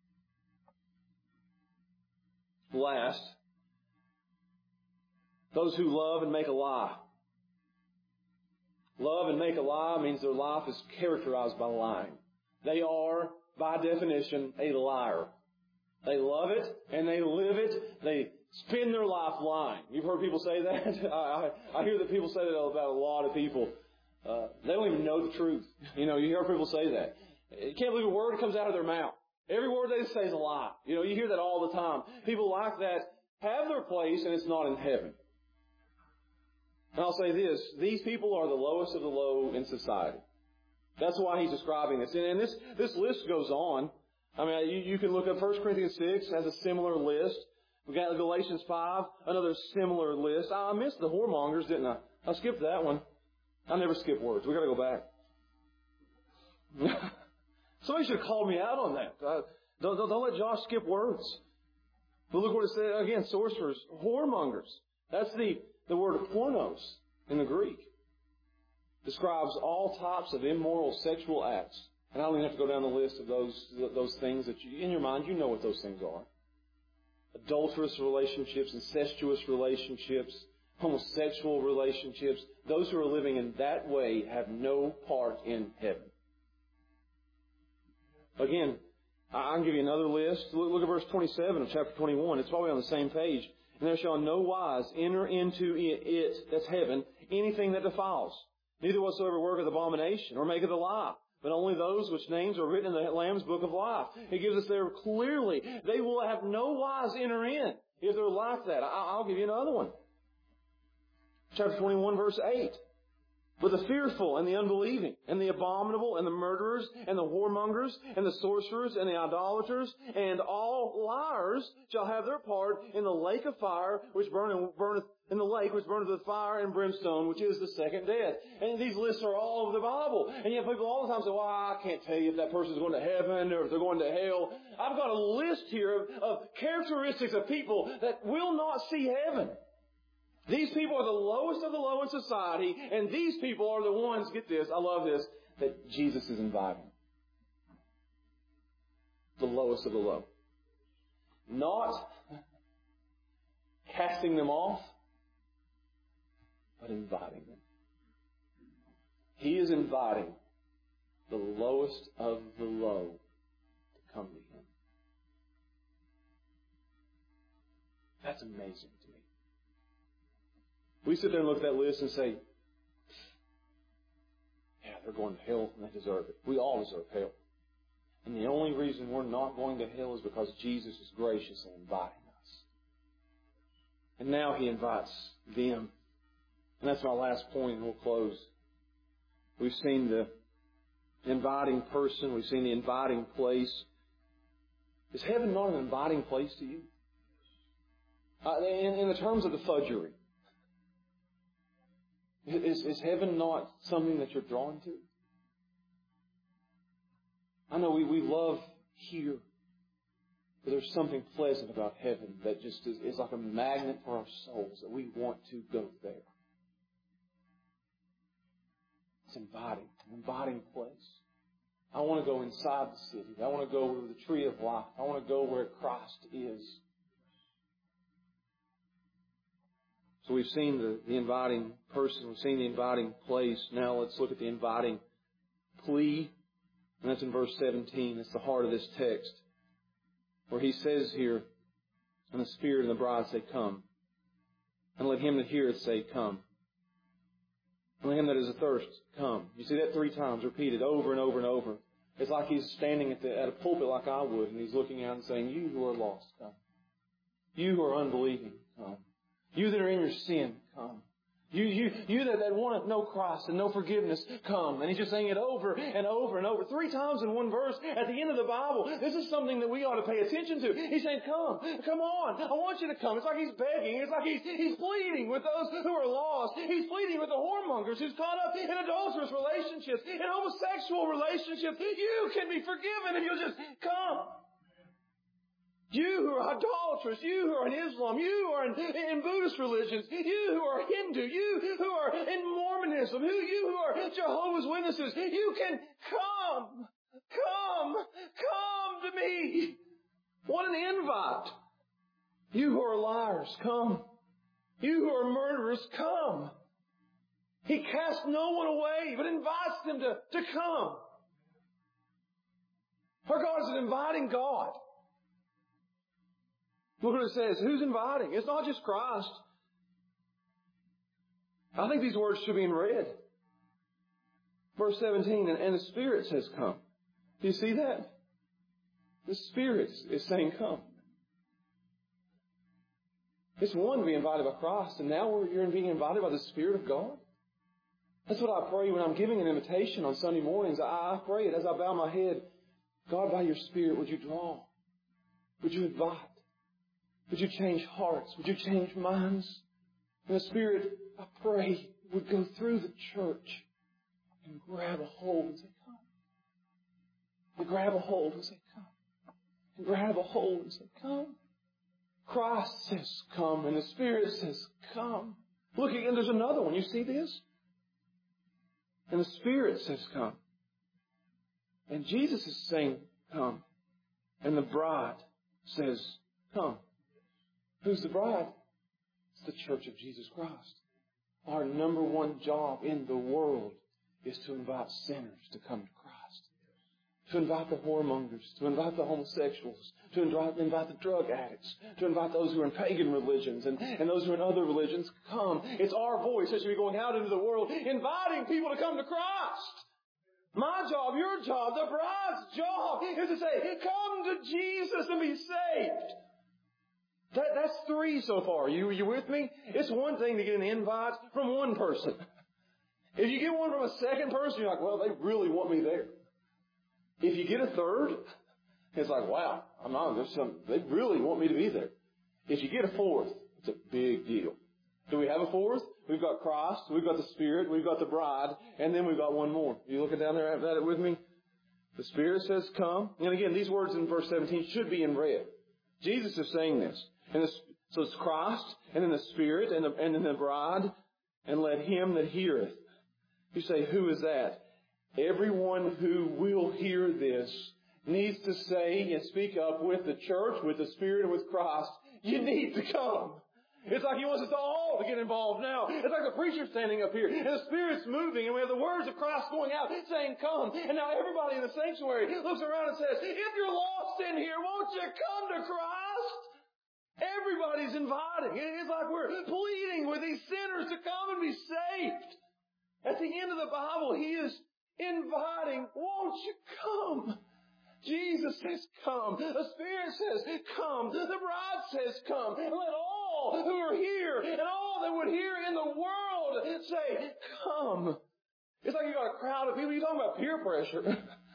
Last, those who love and make a lie. Love and make a lie means their life is characterized by lying. They are, by definition, a liar. They love it and they live it. They spend their life lying. You've heard people say that? I, I hear that people say that about a lot of people. Uh, they don't even know the truth. You know, you hear people say that. You can't believe a word that comes out of their mouth. Every word they say is a lie. You know, you hear that all the time. People like that have their place and it's not in heaven. And I'll say this. These people are the lowest of the low in society. That's why he's describing this. And, and this, this list goes on. I mean, you, you can look up First Corinthians six, has a similar list. We got Galatians five, another similar list. I missed the whoremongers, didn't I? I skipped that one. I never skip words. We got to go back. Somebody should have called me out on that. Uh, don't, don't, don't let Josh skip words. But look what it says again: sorcerers, whoremongers. That's the the word pornos in the Greek. Describes all types of immoral sexual acts. And I don't even have to go down the list of those those things that you, in your mind, you know what those things are. Adulterous relationships, incestuous relationships, homosexual relationships. Those who are living in that way have no part in heaven. Again, I can give you another list. Look, look at verse twenty-seven of chapter twenty-one. It's probably on the same page. And there shall in no wise enter into it, it, that's heaven, anything that defiles. Neither whatsoever worketh abomination or maketh a lie, but only those which names are written in the Lamb's book of life. It gives us there clearly, they will have no wise enter in if they're like that. I'll give you another one. Chapter twenty-one, verse eight. But the fearful and the unbelieving and the abominable and the murderers and the whoremongers and the sorcerers and the idolaters and all liars shall have their part in the lake of fire which burneth, burneth in the lake which burneth with fire and brimstone, which is the second death. And these lists are all over the Bible. And yet people all the time say, well, I can't tell you if that person's going to heaven or if they're going to hell. I've got a list here of, of characteristics of people that will not see heaven. These people are the lowest of the low in society, and these people are the ones, get this, I love this, that Jesus is inviting. The lowest of the low. Not casting them off, but inviting them. He is inviting the lowest of the low to come to Him. That's amazing to me. We sit there and look at that list and say, yeah, they're going to hell and they deserve it. We all deserve hell. And the only reason we're not going to hell is because Jesus is gracious in inviting us. And now He invites them. And that's my last point, and we'll close. We've seen the inviting person. We've seen the inviting place. Is heaven not an inviting place to you? Uh, in, in the terms of the fudgery. Is, is heaven not something that you're drawn to? I know we, we love here, but there's something pleasant about heaven that just is, is like a magnet for our souls, that we want to go there. It's inviting, an inviting place. I want to go inside the city. I want to go where the tree of life. I want to go where Christ is. So we've seen the, the inviting person. We've seen the inviting place. Now let's look at the inviting plea. And that's in verse seventeen. It's the heart of this text. Where he says here, and the Spirit and the bride say, come. And let him that heareth say, come. And let him that is athirst, come. You see that three times repeated over and over and over. It's like he's standing at, the, at a pulpit like I would, and he's looking out and saying, you who are lost, come. You who are unbelieving, come. You that are in your sin, come. You, you, you that, that want to know Christ and know forgiveness, come. And he's just saying it over and over and over. Three times in one verse at the end of the Bible. This is something that we ought to pay attention to. He's saying, come, come on. I want you to come. It's like he's begging. It's like he's, he's pleading with those who are lost. He's pleading with the whoremongers who's caught up in adulterous relationships, in homosexual relationships. You can be forgiven if you'll just come. You who are idolatrous, you who are in Islam, you who are in, in Buddhist religions, you who are Hindu, you who are in Mormonism, who you who are Jehovah's Witnesses, you can come, come, come to me. What an invite. You who are liars, come. You who are murderers, come. He casts no one away, but invites them to, to come. Our God is an inviting God. Look what it says. Who's inviting? It's not just Christ. I think these words should be in red. Verse seventeen, and, and the Spirit says, come. Do you see that? The Spirit is saying, come. It's one to be invited by Christ, and now we're, you're being invited by the Spirit of God. That's what I pray when I'm giving an invitation on Sunday mornings. I, I pray it as I bow my head. God, by your Spirit, would you draw? Would you invite? Would you change hearts? Would you change minds? And the Spirit, I pray, would go through the church and grab a hold and say, come. And grab a hold and say, come. And grab a hold and say, come. Christ says, come. And the Spirit says, come. Look again, there's another one. You see this? And the Spirit says, come. And Jesus is saying, come. And the bride says, come. Who's the bride? It's the church of Jesus Christ. Our number one job in the world is to invite sinners to come to Christ. To invite the whoremongers, to invite the homosexuals, to invite, invite the drug addicts, to invite those who are in pagan religions and, and those who are in other religions. Come. It's our voice that should be going out into the world, inviting people to come to Christ. My job, your job, the bride's job is to say, come to Jesus and be saved. That, that's three so far. You, you with me? It's one thing to get an invite from one person. If you get one from a second person, you're like, well, they really want me there. If you get a third, it's like, wow, I'm not, there's some, they really want me to be there. If you get a fourth, it's a big deal. Do we have a fourth? We've got Christ, we've got the Spirit, we've got the bride, and then we've got one more. You looking down there at it with me? The Spirit says, come. And again, these words in verse seventeen should be in red. Jesus is saying this. And the, so it's Christ, and then the Spirit, and, the, and then the bride, and let him that heareth. You say, who is that? Everyone who will hear this needs to say and speak up with the church, with the Spirit, and with Christ. You need to come. It's like he wants us all to get involved now. It's like the preacher standing up here, and the Spirit's moving, and we have the words of Christ going out saying, come. And now everybody in the sanctuary looks around and says, if you're lost in here, won't you come to Christ? Everybody's inviting. It's like we're pleading with these sinners to come and be saved. At the end of the Bible, he is inviting, won't you come? Jesus says, come. The Spirit says, come. The bride says, come. And let all who are here and all that would hear in the world say, come. It's like you got a crowd of people. You're talking about peer pressure.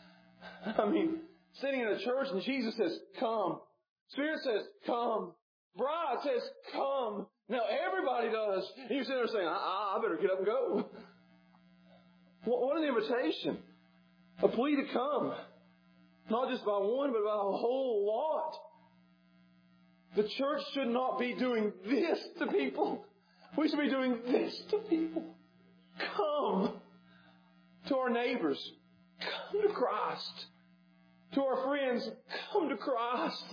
I mean, sitting in a church and Jesus says, come. Spirit says, come. Bride says, come. Now everybody does. And you sit there saying, I, I better get up and go. What an invitation. A plea to come. Not just by one, but by a whole lot. The church should not be doing this to people. We should be doing this to people. Come. To our neighbors, come to Christ. To our friends, come to Christ.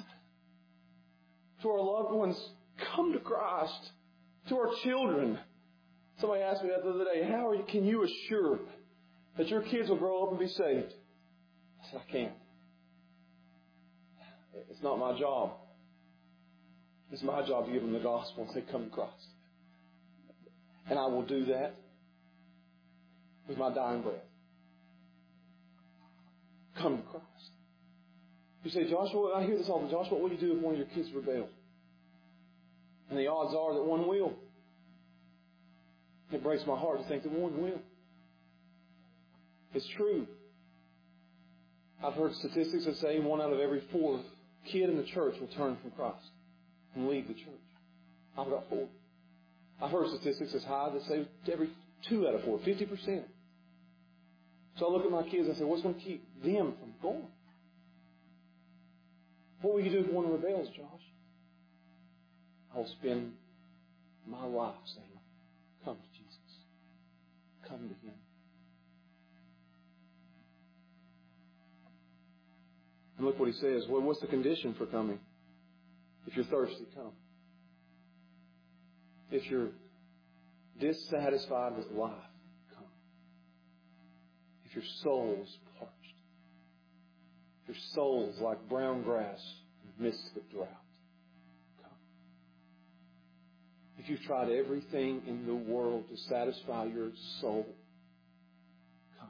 To our loved ones, come to Christ. To our children. Somebody asked me that the other day, how are you, can you assure that your kids will grow up and be saved? I said, I can't. It's not my job. It's my job to give them the gospel and say, come to Christ. And I will do that with my dying breath. Come to Christ. You say, Joshua, I hear this all the time. Joshua, what will you do if one of your kids rebel? And the odds are that one will. It breaks my heart to think that one will. It's true. I've heard statistics that say one out of every four kid in the church will turn from Christ and leave the church. I've got four. I've heard statistics as high that say every two out of four, fifty percent. So I look at my kids and I say, what's going to keep them from going? What will you do if one rebels, Josh? I'll spend my life saying, come to Jesus. Come to Him. And look what He says. Well, what's the condition for coming? If you're thirsty, come. If you're dissatisfied with life, come. If your soul is parched, if your soul is like brown grass in the midst of drought, come. If you've tried everything in the world to satisfy your soul, come.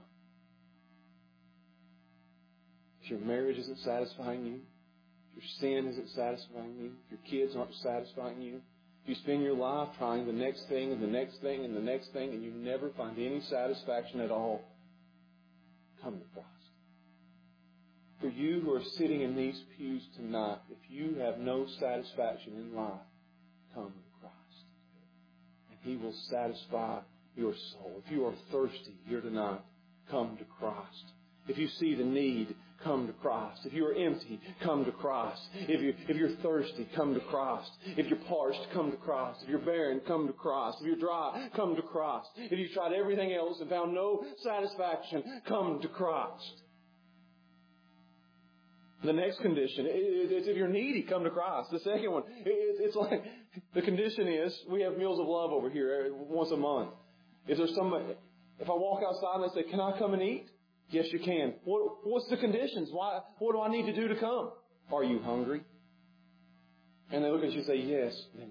If your marriage isn't satisfying you, if your sin isn't satisfying you, if your kids aren't satisfying you, if you spend your life trying the next thing and the next thing and the next thing and you never find any satisfaction at all, come to Christ. For you who are sitting in these pews tonight, if you have no satisfaction in life, come to Christ. And He will satisfy your soul. If you are thirsty here tonight, come to Christ. If you see the need, come to Christ. If you are empty, come to Christ. If, you, if you're thirsty, come to Christ. If you're parched, come to Christ. If you're barren, come to Christ. If you're dry, come to Christ. If you've tried everything else and found no satisfaction, come to Christ. The next condition is if you're needy, come to Christ. The second one, it's like the condition is we have meals of love over here once a month. If there's somebody, if I walk outside and they say, "Can I come and eat?" Yes, you can. What, what's the conditions? Why? What do I need to do to come? Are you hungry? And they look at you and say, "Yes." Then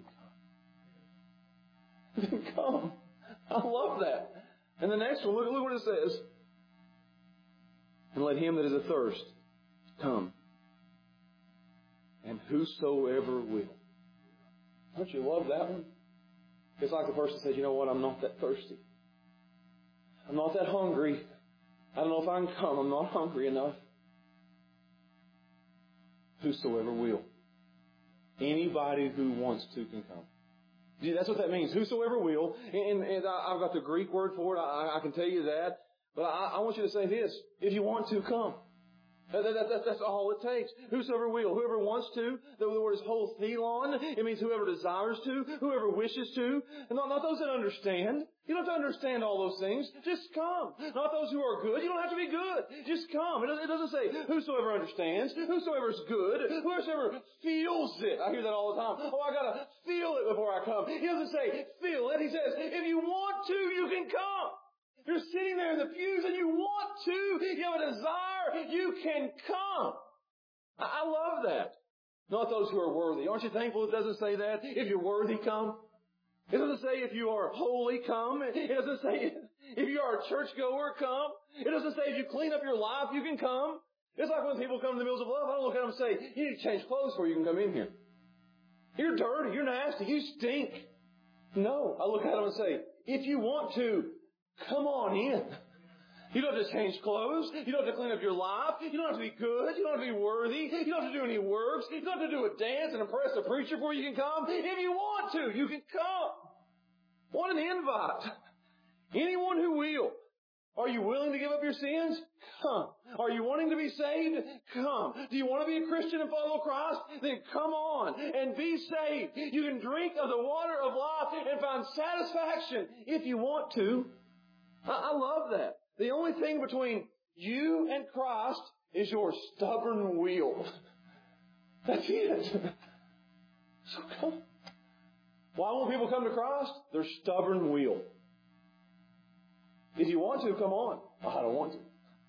come. Then come. I love that. And the next one, look, look what it says. And let him that is athirst come. And whosoever will. Don't you love that one? It's like the person says, "You know what? I'm not that thirsty. I'm not that hungry. I don't know if I can come. I'm not hungry enough." Whosoever will. Anybody who wants to can come. See, that's what that means. Whosoever will. And, and I, I've got the Greek word for it. I, I can tell you that. But I, I want you to say this. If you want to, come. That, that, that, that's all it takes. Whosoever will. Whoever wants to. The, the word is holthelon. It means whoever desires to. Whoever wishes to. And not, not those that understand. You don't have to understand all those things. Just come. Not those who are good. You don't have to be good. Just come. It, it doesn't say whosoever understands. Whosoever is good. Whosoever feels it. I hear that all the time. Oh, I got to feel it before I come. He doesn't say feel it. He says if you want to, you can come. If you're sitting there in the pews and you want to, you have a desire, you can come. I love that. Not those who are worthy. Aren't you thankful it doesn't say that? If you're worthy, come. It doesn't say if you are holy, come. It doesn't say if you are a churchgoer, come. It doesn't say if you clean up your life, you can come. It's like when people come to the Meals of Love, I don't look at them and say, "You need to change clothes before you can come in here. You're dirty, you're nasty, you stink." No, I look at them and say, if you want to, come on in. You don't have to change clothes. You don't have to clean up your life. You don't have to be good. You don't have to be worthy. You don't have to do any works. You don't have to do a dance and impress the preacher before you can come. If you want to, you can come. What an invite. Anyone who will. Are you willing to give up your sins? Come. Are you wanting to be saved? Come. Do you want to be a Christian and follow Christ? Then come on and be saved. You can drink of the water of life and find satisfaction if you want to. I love that. The only thing between you and Christ is your stubborn will. That's it. So come. Why won't people come to Christ? Their stubborn will. If you want to, come on. I don't want to.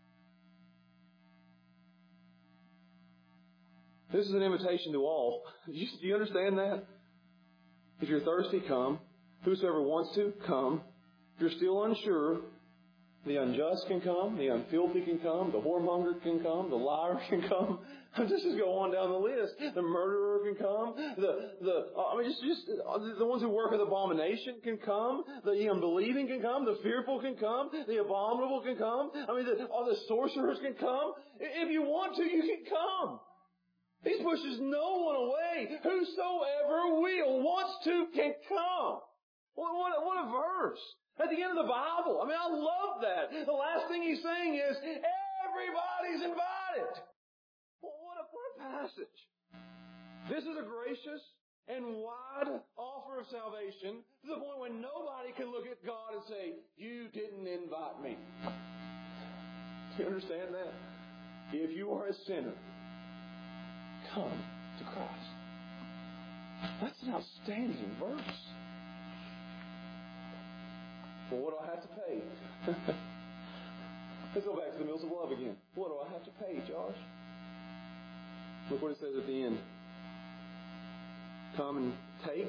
This is an invitation to all. Do you, do you understand that? If you're thirsty, come. Whosoever wants to, come. If you're still unsure, The unjust can come, the unfilthy can come, the whoremonger can come, the liar can come. Just just go on down the list. The murderer can come. The the I mean, just just the ones who work with abomination can come. The unbelieving can come. The fearful can come. The abominable can come. I mean, the, all the sorcerers can come. If you want to, you can come. He pushes no one away. Whosoever will, wants to, can come. What, what, what a verse. At the end of the Bible. I mean, I love that. The last thing he's saying is, everybody's invited. Well, what a, what a passage. This is a gracious and wide offer of salvation to the point where nobody can look at God and say, you didn't invite me. Do you understand that? If you are a sinner, come to Christ. That's an outstanding verse. Well, what do I have to pay? Let's go back to the Mills of Love again. What do I have to pay, Josh? Look what it says at the end. Come and take.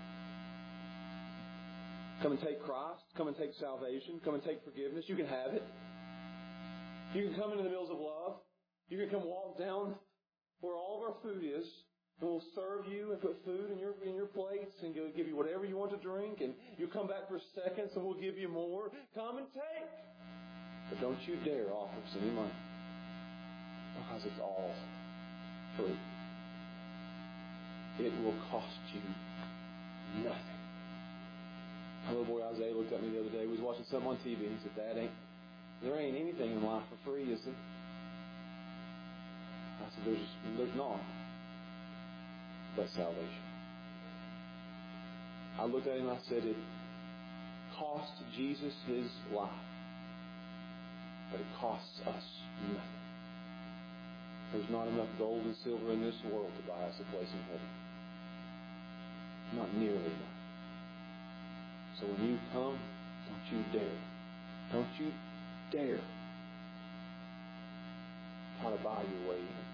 Come and take Christ. Come and take salvation. Come and take forgiveness. You can have it. You can come into the Mills of Love. You can come walk down where all of our food is. And we'll serve you and put food in your in your plates and give you whatever you want to drink. And you'll come back for seconds and we'll give you more. Come and take. But don't you dare offer us any money. Because it's all free. It will cost you nothing. My little boy Isaiah looked at me the other day. He was watching something on T V and he said, Dad, ain't, there ain't anything in life for free, is there? I said, there's, there's not. But salvation. I looked at him and I said, it cost Jesus his life. But it costs us nothing. There's not enough gold and silver in this world to buy us a place in heaven. Not nearly enough. So when you come, don't you dare. Don't you dare try to buy your way in.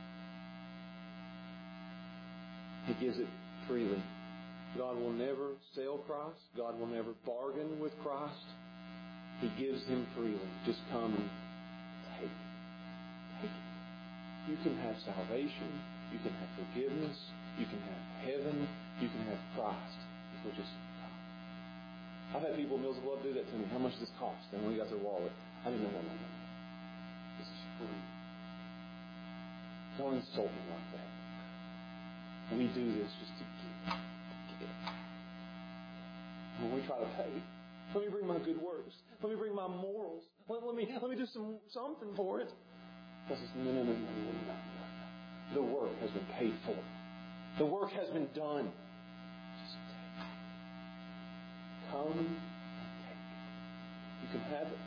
He gives it freely. God will never sell Christ. God will never bargain with Christ. He gives him freely. Just come and take it. Take it. You can have salvation. You can have forgiveness. You can have heaven. You can have Christ. If you'll just come. I've had people in Mills of Love do that to me. How much does this cost? And when we got their wallet, I didn't know, no, no, no. This is free. Don't insult me like that. We do this just to get, to get. When we try to pay, let me bring my good works. Let me bring my morals. Let, let me let me do some something for it. Because it's no, no, no, no, no, no, no. The work has been paid for. The work has been done. Just take. Come and take. You can have it.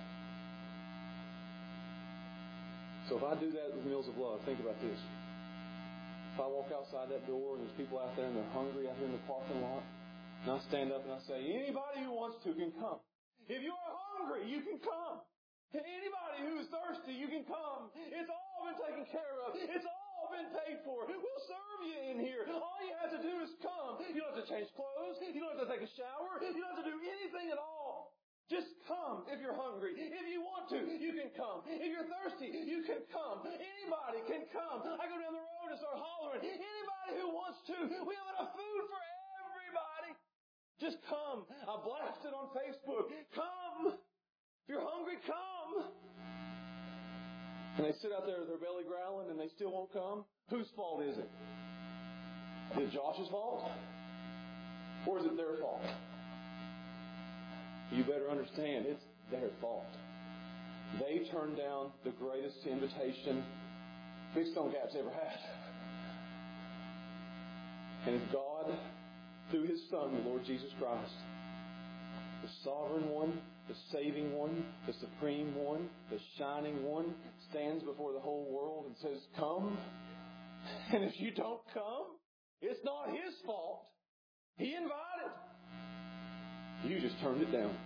So if I do that with Mills of Love, think about this. If I walk outside that door and there's people out there and they're hungry out here in the parking lot, and I stand up and I say, anybody who wants to can come. If you are hungry, you can come. Anybody who's thirsty, you can come. It's all been taken care of. It's all been paid for. We'll serve you in here. All you have to do is come. You don't have to change clothes. You don't have to take a shower. You don't have to do anything at all. Just come if you're hungry. If you want to, you can come. If you're thirsty, you can come. Anybody can come. I go down the road and start hollering. Anybody who wants to. We have enough food for everybody. Just come. I blast it on Facebook. Come. If you're hungry, come. And they sit out there with their belly growling and they still won't come. Whose fault is it? Is it Josh's fault? Or is it their fault? You better understand, it's their fault. They turned down the greatest invitation Big Stone Gap's ever had. And if God, through His Son, the Lord Jesus Christ, the sovereign one, the saving one, the supreme one, the shining one, stands before the whole world and says, come. And if you don't come, it's not His fault. He invited. You just turned it down.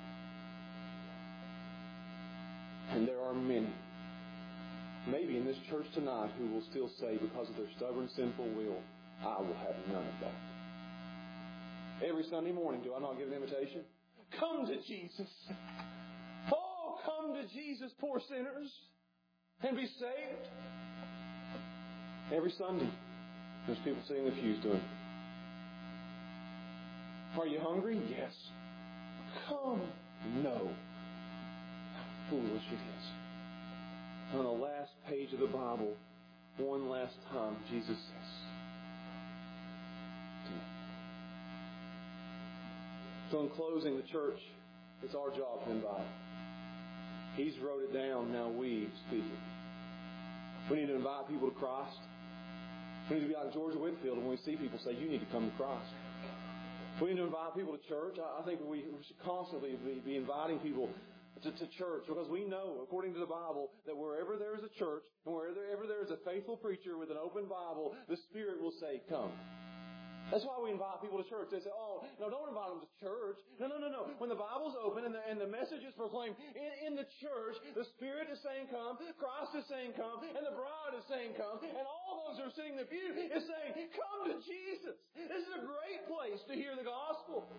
And there are many, maybe in this church tonight, who will still say, because of their stubborn, sinful will, I will have none of that. Every Sunday morning, do I not give an invitation? Come to Jesus. Oh, come to Jesus. Jesus, poor sinners, and be saved? Every Sunday, there's people sitting in the pews doing it. Are you hungry? Yes. Come. No. How foolish it is. On the last page of the Bible, one last time, Jesus says, do it. So in closing, the church, it's our job to invite. He's wrote it down, now we speak it. We need to invite people to Christ. We need to be like George Whitfield, and when we see people, say, you need to come to Christ. We need to invite people to church. I think we should constantly be, be inviting people to, to church, because we know, according to the Bible, that wherever there is a church and wherever there is a faithful preacher with an open Bible, the Spirit will say, come. That's why we invite people to church. They say, oh, no, don't invite them to church. No, no, no, no. When the Bible's open and the, and the message is proclaimed in, in the church, the Spirit is saying come, Christ is saying come, and the bride is saying come, and all those who are sitting in the pew is saying, come to Jesus. This is a great place to hear the gospel.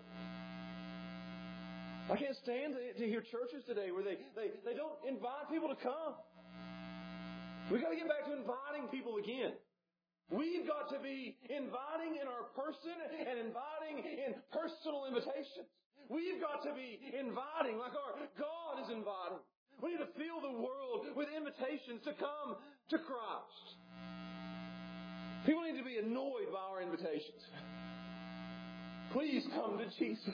I can't stand to, to hear churches today where they, they, they don't invite people to come. We've got to get back to inviting people again. We've got to be inviting in our person and inviting in personal invitations. We've got to be inviting like our God is inviting. We need to fill the world with invitations to come to Christ. People need to be annoyed by our invitations. Please come to Jesus.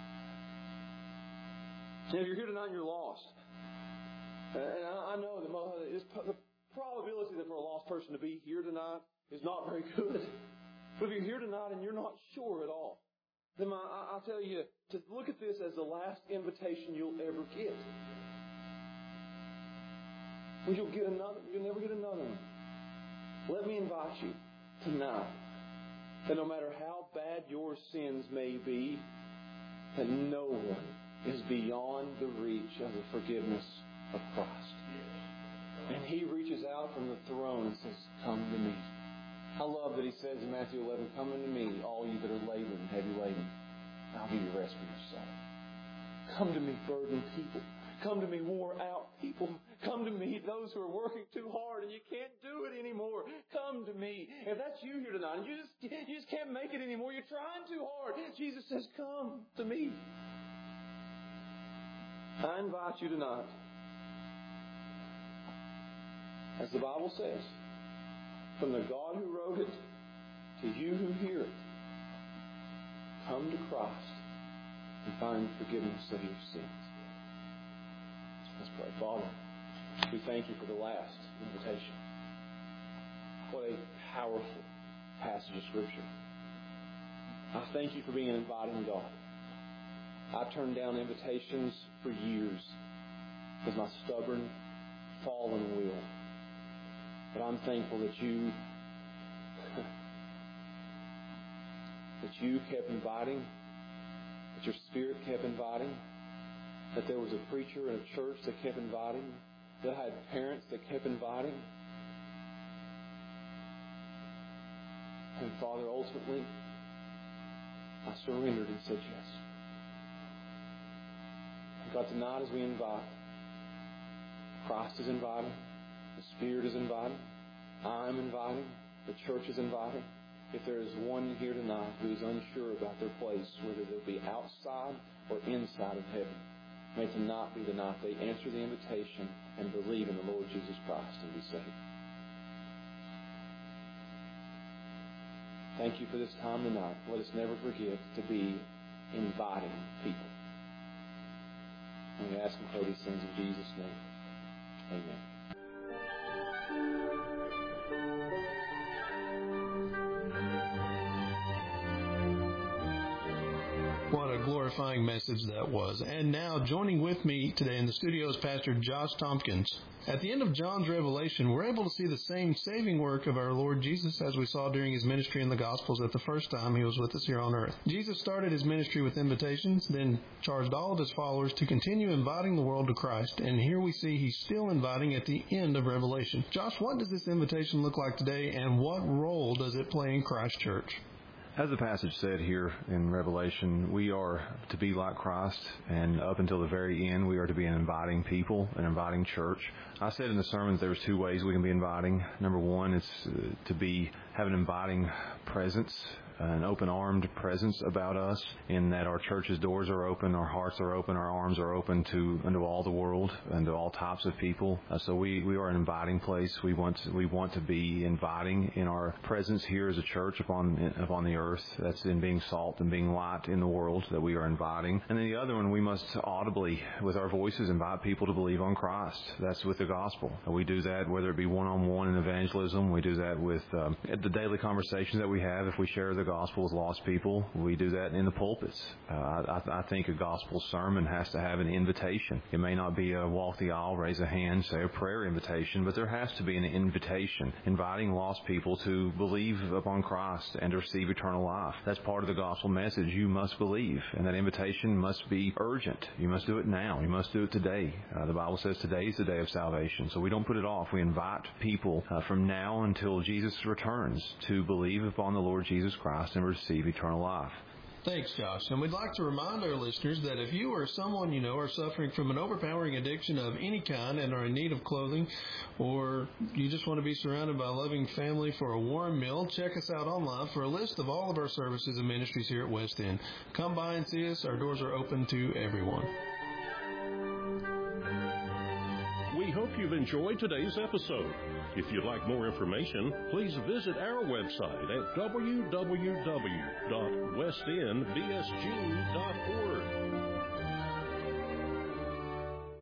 Now, if you're here tonight and you're lost, and I know that the probability that for a lost person to be here tonight is not very good. But if you're here tonight and you're not sure at all, then my, I'll tell you to look at this as the last invitation you'll ever get. And you'll get another. You'll never get another one. Let me invite you tonight that no matter how bad your sins may be, that no one is beyond the reach of the forgiveness of Christ. And He reaches out from the throne and says, come to me. I love that He says in Matthew eleven, come unto me, all you that are labored and heavy laden. I'll give you rest for your soul. Come to me, burdened people. Come to me, wore out people. Come to me, those who are working too hard and you can't do it anymore. Come to me. If that's you here tonight and you just, you just can't make it anymore, you're trying too hard, Jesus says, come to me. I invite you tonight, as the Bible says, from the God who wrote it to you who hear it, come to Christ and find forgiveness of your sins. Let's pray. Father, we thank you for the last invitation. What a powerful passage of Scripture. I thank you for being an inviting God. I turned down invitations for years because my stubborn, fallen will. But I'm thankful that you that you kept inviting, that your Spirit kept inviting, that there was a preacher in a church that kept inviting, that I had parents that kept inviting. And Father, ultimately, I surrendered and said yes. And God, tonight as we invite, Christ is inviting, the Spirit is inviting, I'm inviting, the church is inviting. If there is one here tonight who is unsure about their place, whether they'll be outside or inside of heaven, may tonight be the night they answer the invitation and believe in the Lord Jesus Christ and be saved. Thank you for this time tonight. Let us never forget to be inviting people. And we ask and pray these things in Jesus' name. Amen. What a glorifying message that was. And now, joining with me today in the studio is Pastor Josh Tompkins. At the end of John's Revelation, we're able to see the same saving work of our Lord Jesus as we saw during His ministry in the Gospels at the first time He was with us here on earth. Jesus started His ministry with invitations, then charged all of His followers to continue inviting the world to Christ. And here we see He's still inviting at the end of Revelation. Josh, what does this invitation look like today, and what role does it play in Christ Church? As the passage said here in Revelation, we are to be like Christ, and up until the very end, we are to be an inviting people, an inviting church. I said in the sermons there was two ways we can be inviting. Number one is uh, to be have an inviting presence, an open-armed presence about us, in that our church's doors are open, our hearts are open, our arms are open to unto all the world and to all types of people. Uh, so we, we are an inviting place. We want to, we want to be inviting in our presence here as a church upon upon the earth. That's in being salt and being light in the world that we are inviting. And then the other one, we must audibly, with our voices, invite people to believe on Christ. That's with the gospel. We do that whether it be one-on-one in evangelism. We do that with um, the daily conversations that we have. If we share the gospel with lost people, we do that in the pulpits. Uh, I, I think a gospel sermon has to have an invitation. It may not be a walk the aisle, raise a hand, say a prayer invitation, but there has to be an invitation, inviting lost people to believe upon Christ and to receive eternal life. That's part of the gospel message. You must believe, and that invitation must be urgent. You must do it now. You must do it today. Uh, the Bible says today is the day of salvation, so we don't put it off. We invite people uh, from now until Jesus returns to believe upon the Lord Jesus Christ and receive eternal life. Thanks, Josh. And we'd like to remind our listeners that if you or someone you know are suffering from an overpowering addiction of any kind and are in need of clothing, or you just want to be surrounded by a loving family for a warm meal, check us out online for a list of all of our services and ministries here at West End. Come by and see us. Our doors are open to everyone. We hope you've enjoyed today's episode. If you'd like more information, please visit our website at w w w dot west end b s g dot org.